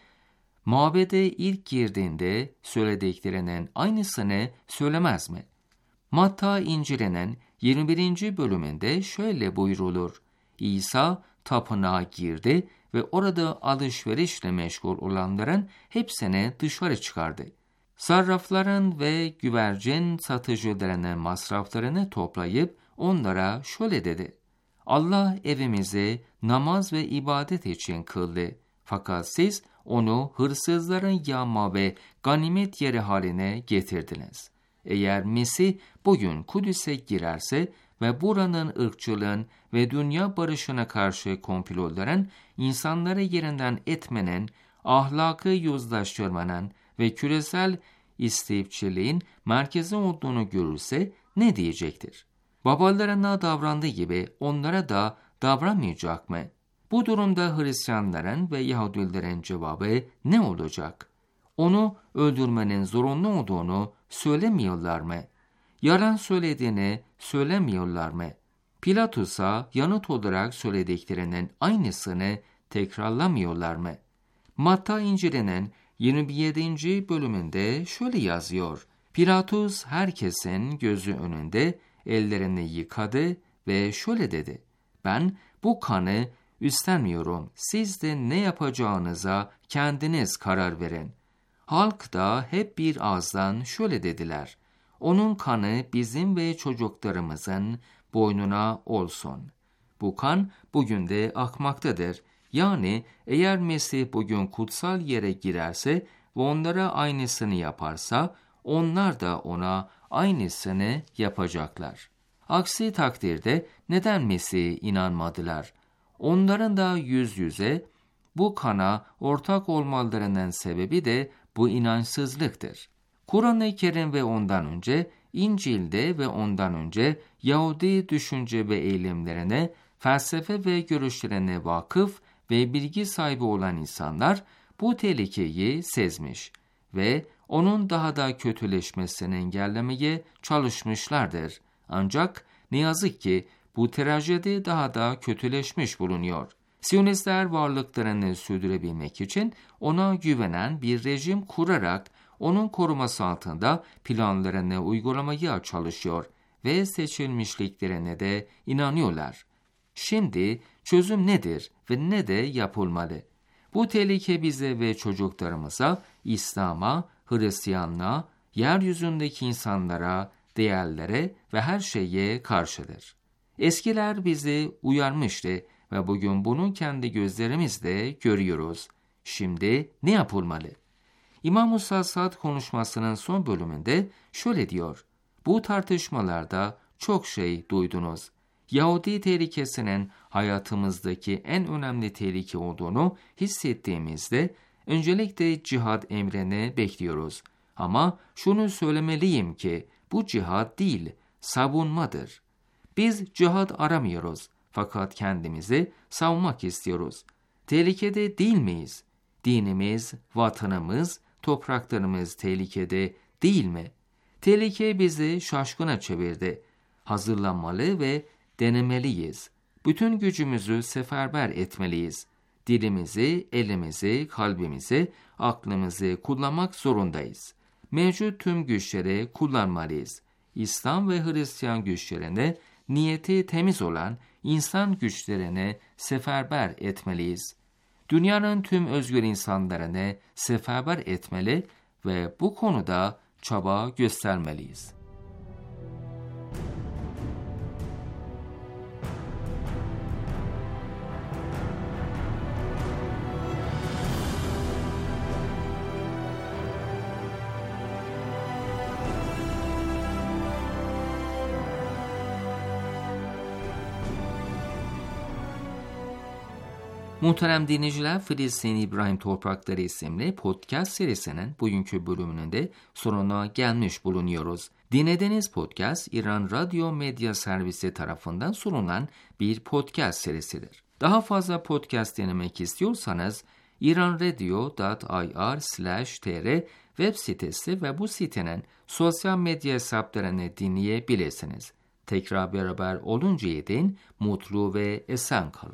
mabede ilk girdiğinde söylediklerinin aynısını söylemez mi? Matta İncil'inin 21. bölümünde şöyle buyrulur. İsa tapınağa girdi ve orada alışverişle meşgul olanların hepsini dışarı çıkardı. Sarrafların ve güvercin satıcılarının masraflarını toplayıp onlara şöyle dedi. Allah evimizi namaz ve ibadet için kıldı. Fakat siz onu hırsızların yağma ve ganimet yeri haline getirdiniz. Eğer Mesih bugün Kudüs'e girerse ve buranın ırkçılığın ve dünya barışına karşı komploların insanları yerinden etmenin, ahlakı yozlaştırmanın ve küresel istihbaratçiliğin merkezi olduğunu görürse ne diyecektir? Babalarına davrandığı gibi onlara da davranmayacak mı? Bu durumda Hristiyanların ve Yahudilerin cevabı ne olacak? Onu öldürmenin zorunlu olduğunu söylemiyorlar mı? Yalan söylediğini söylemiyorlar mı? Pilatus'a yanıt olarak söylediklerinin aynısını tekrarlamıyorlar mı? Matta İncil'inin 27. bölümünde şöyle yazıyor. Pilatus herkesin gözü önünde ellerini yıkadı ve şöyle dedi. Ben bu kanı üstlenmiyorum. Siz de ne yapacağınıza kendiniz karar verin. Halk da hep bir ağızdan şöyle dediler. Onun kanı bizim ve çocuklarımızın boynuna olsun. Bu kan bugün de akmaktadır. Yani eğer Mesih bugün kutsal yere girerse ve onlara aynısını yaparsa, onlar da ona aynısını yapacaklar. Aksi takdirde neden Mesih'e inanmadılar? Onların da yüz yüze bu kana ortak olmalarının sebebi de bu inançsızlıktır. Kur'an-ı Kerim ve ondan önce, İncil'de ve ondan önce Yahudi düşünce ve eylemlerine, felsefe ve görüşlerine vakıf ve bilgi sahibi olan insanlar bu tehlikeyi sezmiş ve onun daha da kötüleşmesini engellemeye çalışmışlardır. Ancak ne yazık ki bu trajedi daha da kötüleşmiş bulunuyor. Siyonistler varlıklarını sürdürebilmek için ona güvenen bir rejim kurarak onun koruması altında planlarını uygulamaya çalışıyor ve seçilmişliklerine de inanıyorlar. Şimdi çözüm nedir ve ne de yapılmalı? Bu tehlike bize ve çocuklarımıza, İslam'a, Hristiyanlığa, yeryüzündeki insanlara, değerlere ve her şeye karşıdır. Eskiler bizi uyarmıştı ve bugün bunu kendi gözlerimizle görüyoruz. Şimdi ne yapılmalı? İmam Musa Sad konuşmasının son bölümünde şöyle diyor: bu tartışmalarda çok şey duydunuz. Yahudi tehlikesinin hayatımızdaki en önemli tehlike olduğunu hissettiğimizde öncelikle cihad emrini bekliyoruz. Ama şunu söylemeliyim ki bu cihad değil, savunmadır. Biz cihad aramıyoruz fakat kendimizi savunmak istiyoruz. Tehlikede değil miyiz? Dinimiz, vatanımız, topraklarımız tehlikede değil mi? Tehlike bizi şaşkına çevirdi. Hazırlanmalı ve denemeliyiz. Bütün gücümüzü seferber etmeliyiz. Dilimizi, elimizi, kalbimizi, aklımızı kullanmak zorundayız. Mevcut tüm güçleri kullanmalıyız. İslam ve Hristiyan güçlerine, niyeti temiz olan insan güçlerine seferber etmeliyiz. Dünyanın tüm özgür insanlarını seferber etmeli ve bu konuda çaba göstermeliyiz. Muhterem dinleyiciler, Filistin İbrahim Toprakları isimli podcast serisinin bugünkü bölümünün de sonuna gelmiş bulunuyoruz. Dinlediğiniz podcast İran Radyo Medya Servisi tarafından sunulan bir podcast serisidir. Daha fazla podcast dinlemek istiyorsanız iranradio.ir/tr web sitesi ve bu sitenin sosyal medya hesaplarını dinleyebilirsiniz. Tekrar beraber oluncaya değin mutlu ve esen kalın.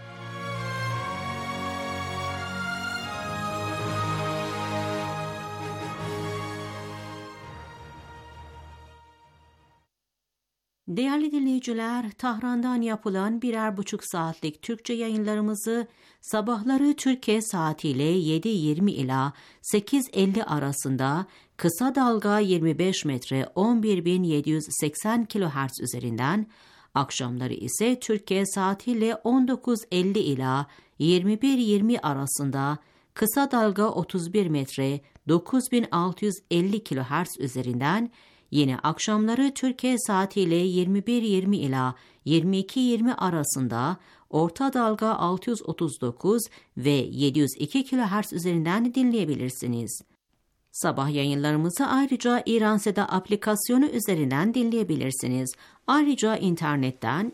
Değerli dinleyiciler, Tahran'dan yapılan 1,5 saatlik Türkçe yayınlarımızı sabahları Türkiye saatiyle 7:20 ila 8:50 arasında kısa dalga 25 metre 11.780 kHz üzerinden, akşamları ise Türkiye saatiyle 19:50 ila 21:20 arasında kısa dalga 31 metre 9.650 kHz üzerinden, yine akşamları Türkiye saatiyle 21:20 ila 22:20 arasında orta dalga 639 ve 702 kHz üzerinden dinleyebilirsiniz. Sabah yayınlarımızı ayrıca İranseda aplikasyonu üzerinden dinleyebilirsiniz. Ayrıca internetten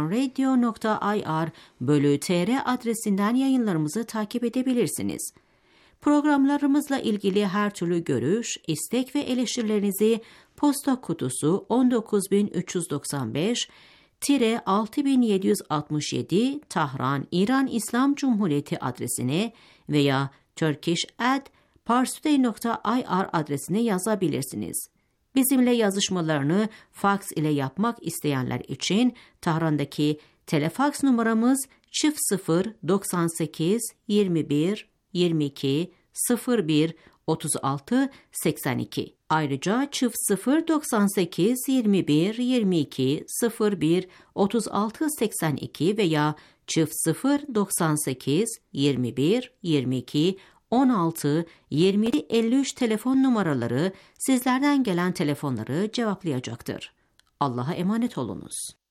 iranradio.ir/tr adresinden yayınlarımızı takip edebilirsiniz. Programlarımızla ilgili her türlü görüş, istek ve eleştirilerinizi posta kutusu 19365-6767 Tahran, İran İslam Cumhuriyeti adresine veya turkish@parstoday.ir adresine yazabilirsiniz. Bizimle yazışmalarını faks ile yapmak isteyenler için Tahran'daki telefaks numaramız 0098 21 22 01 36 82. Ayrıca çift 0 98 21 22 01 36 82 veya çift 0 98 21 22 16 27 53 telefon numaraları sizlerden gelen telefonları cevaplayacaktır. Allah'a emanet olunuz.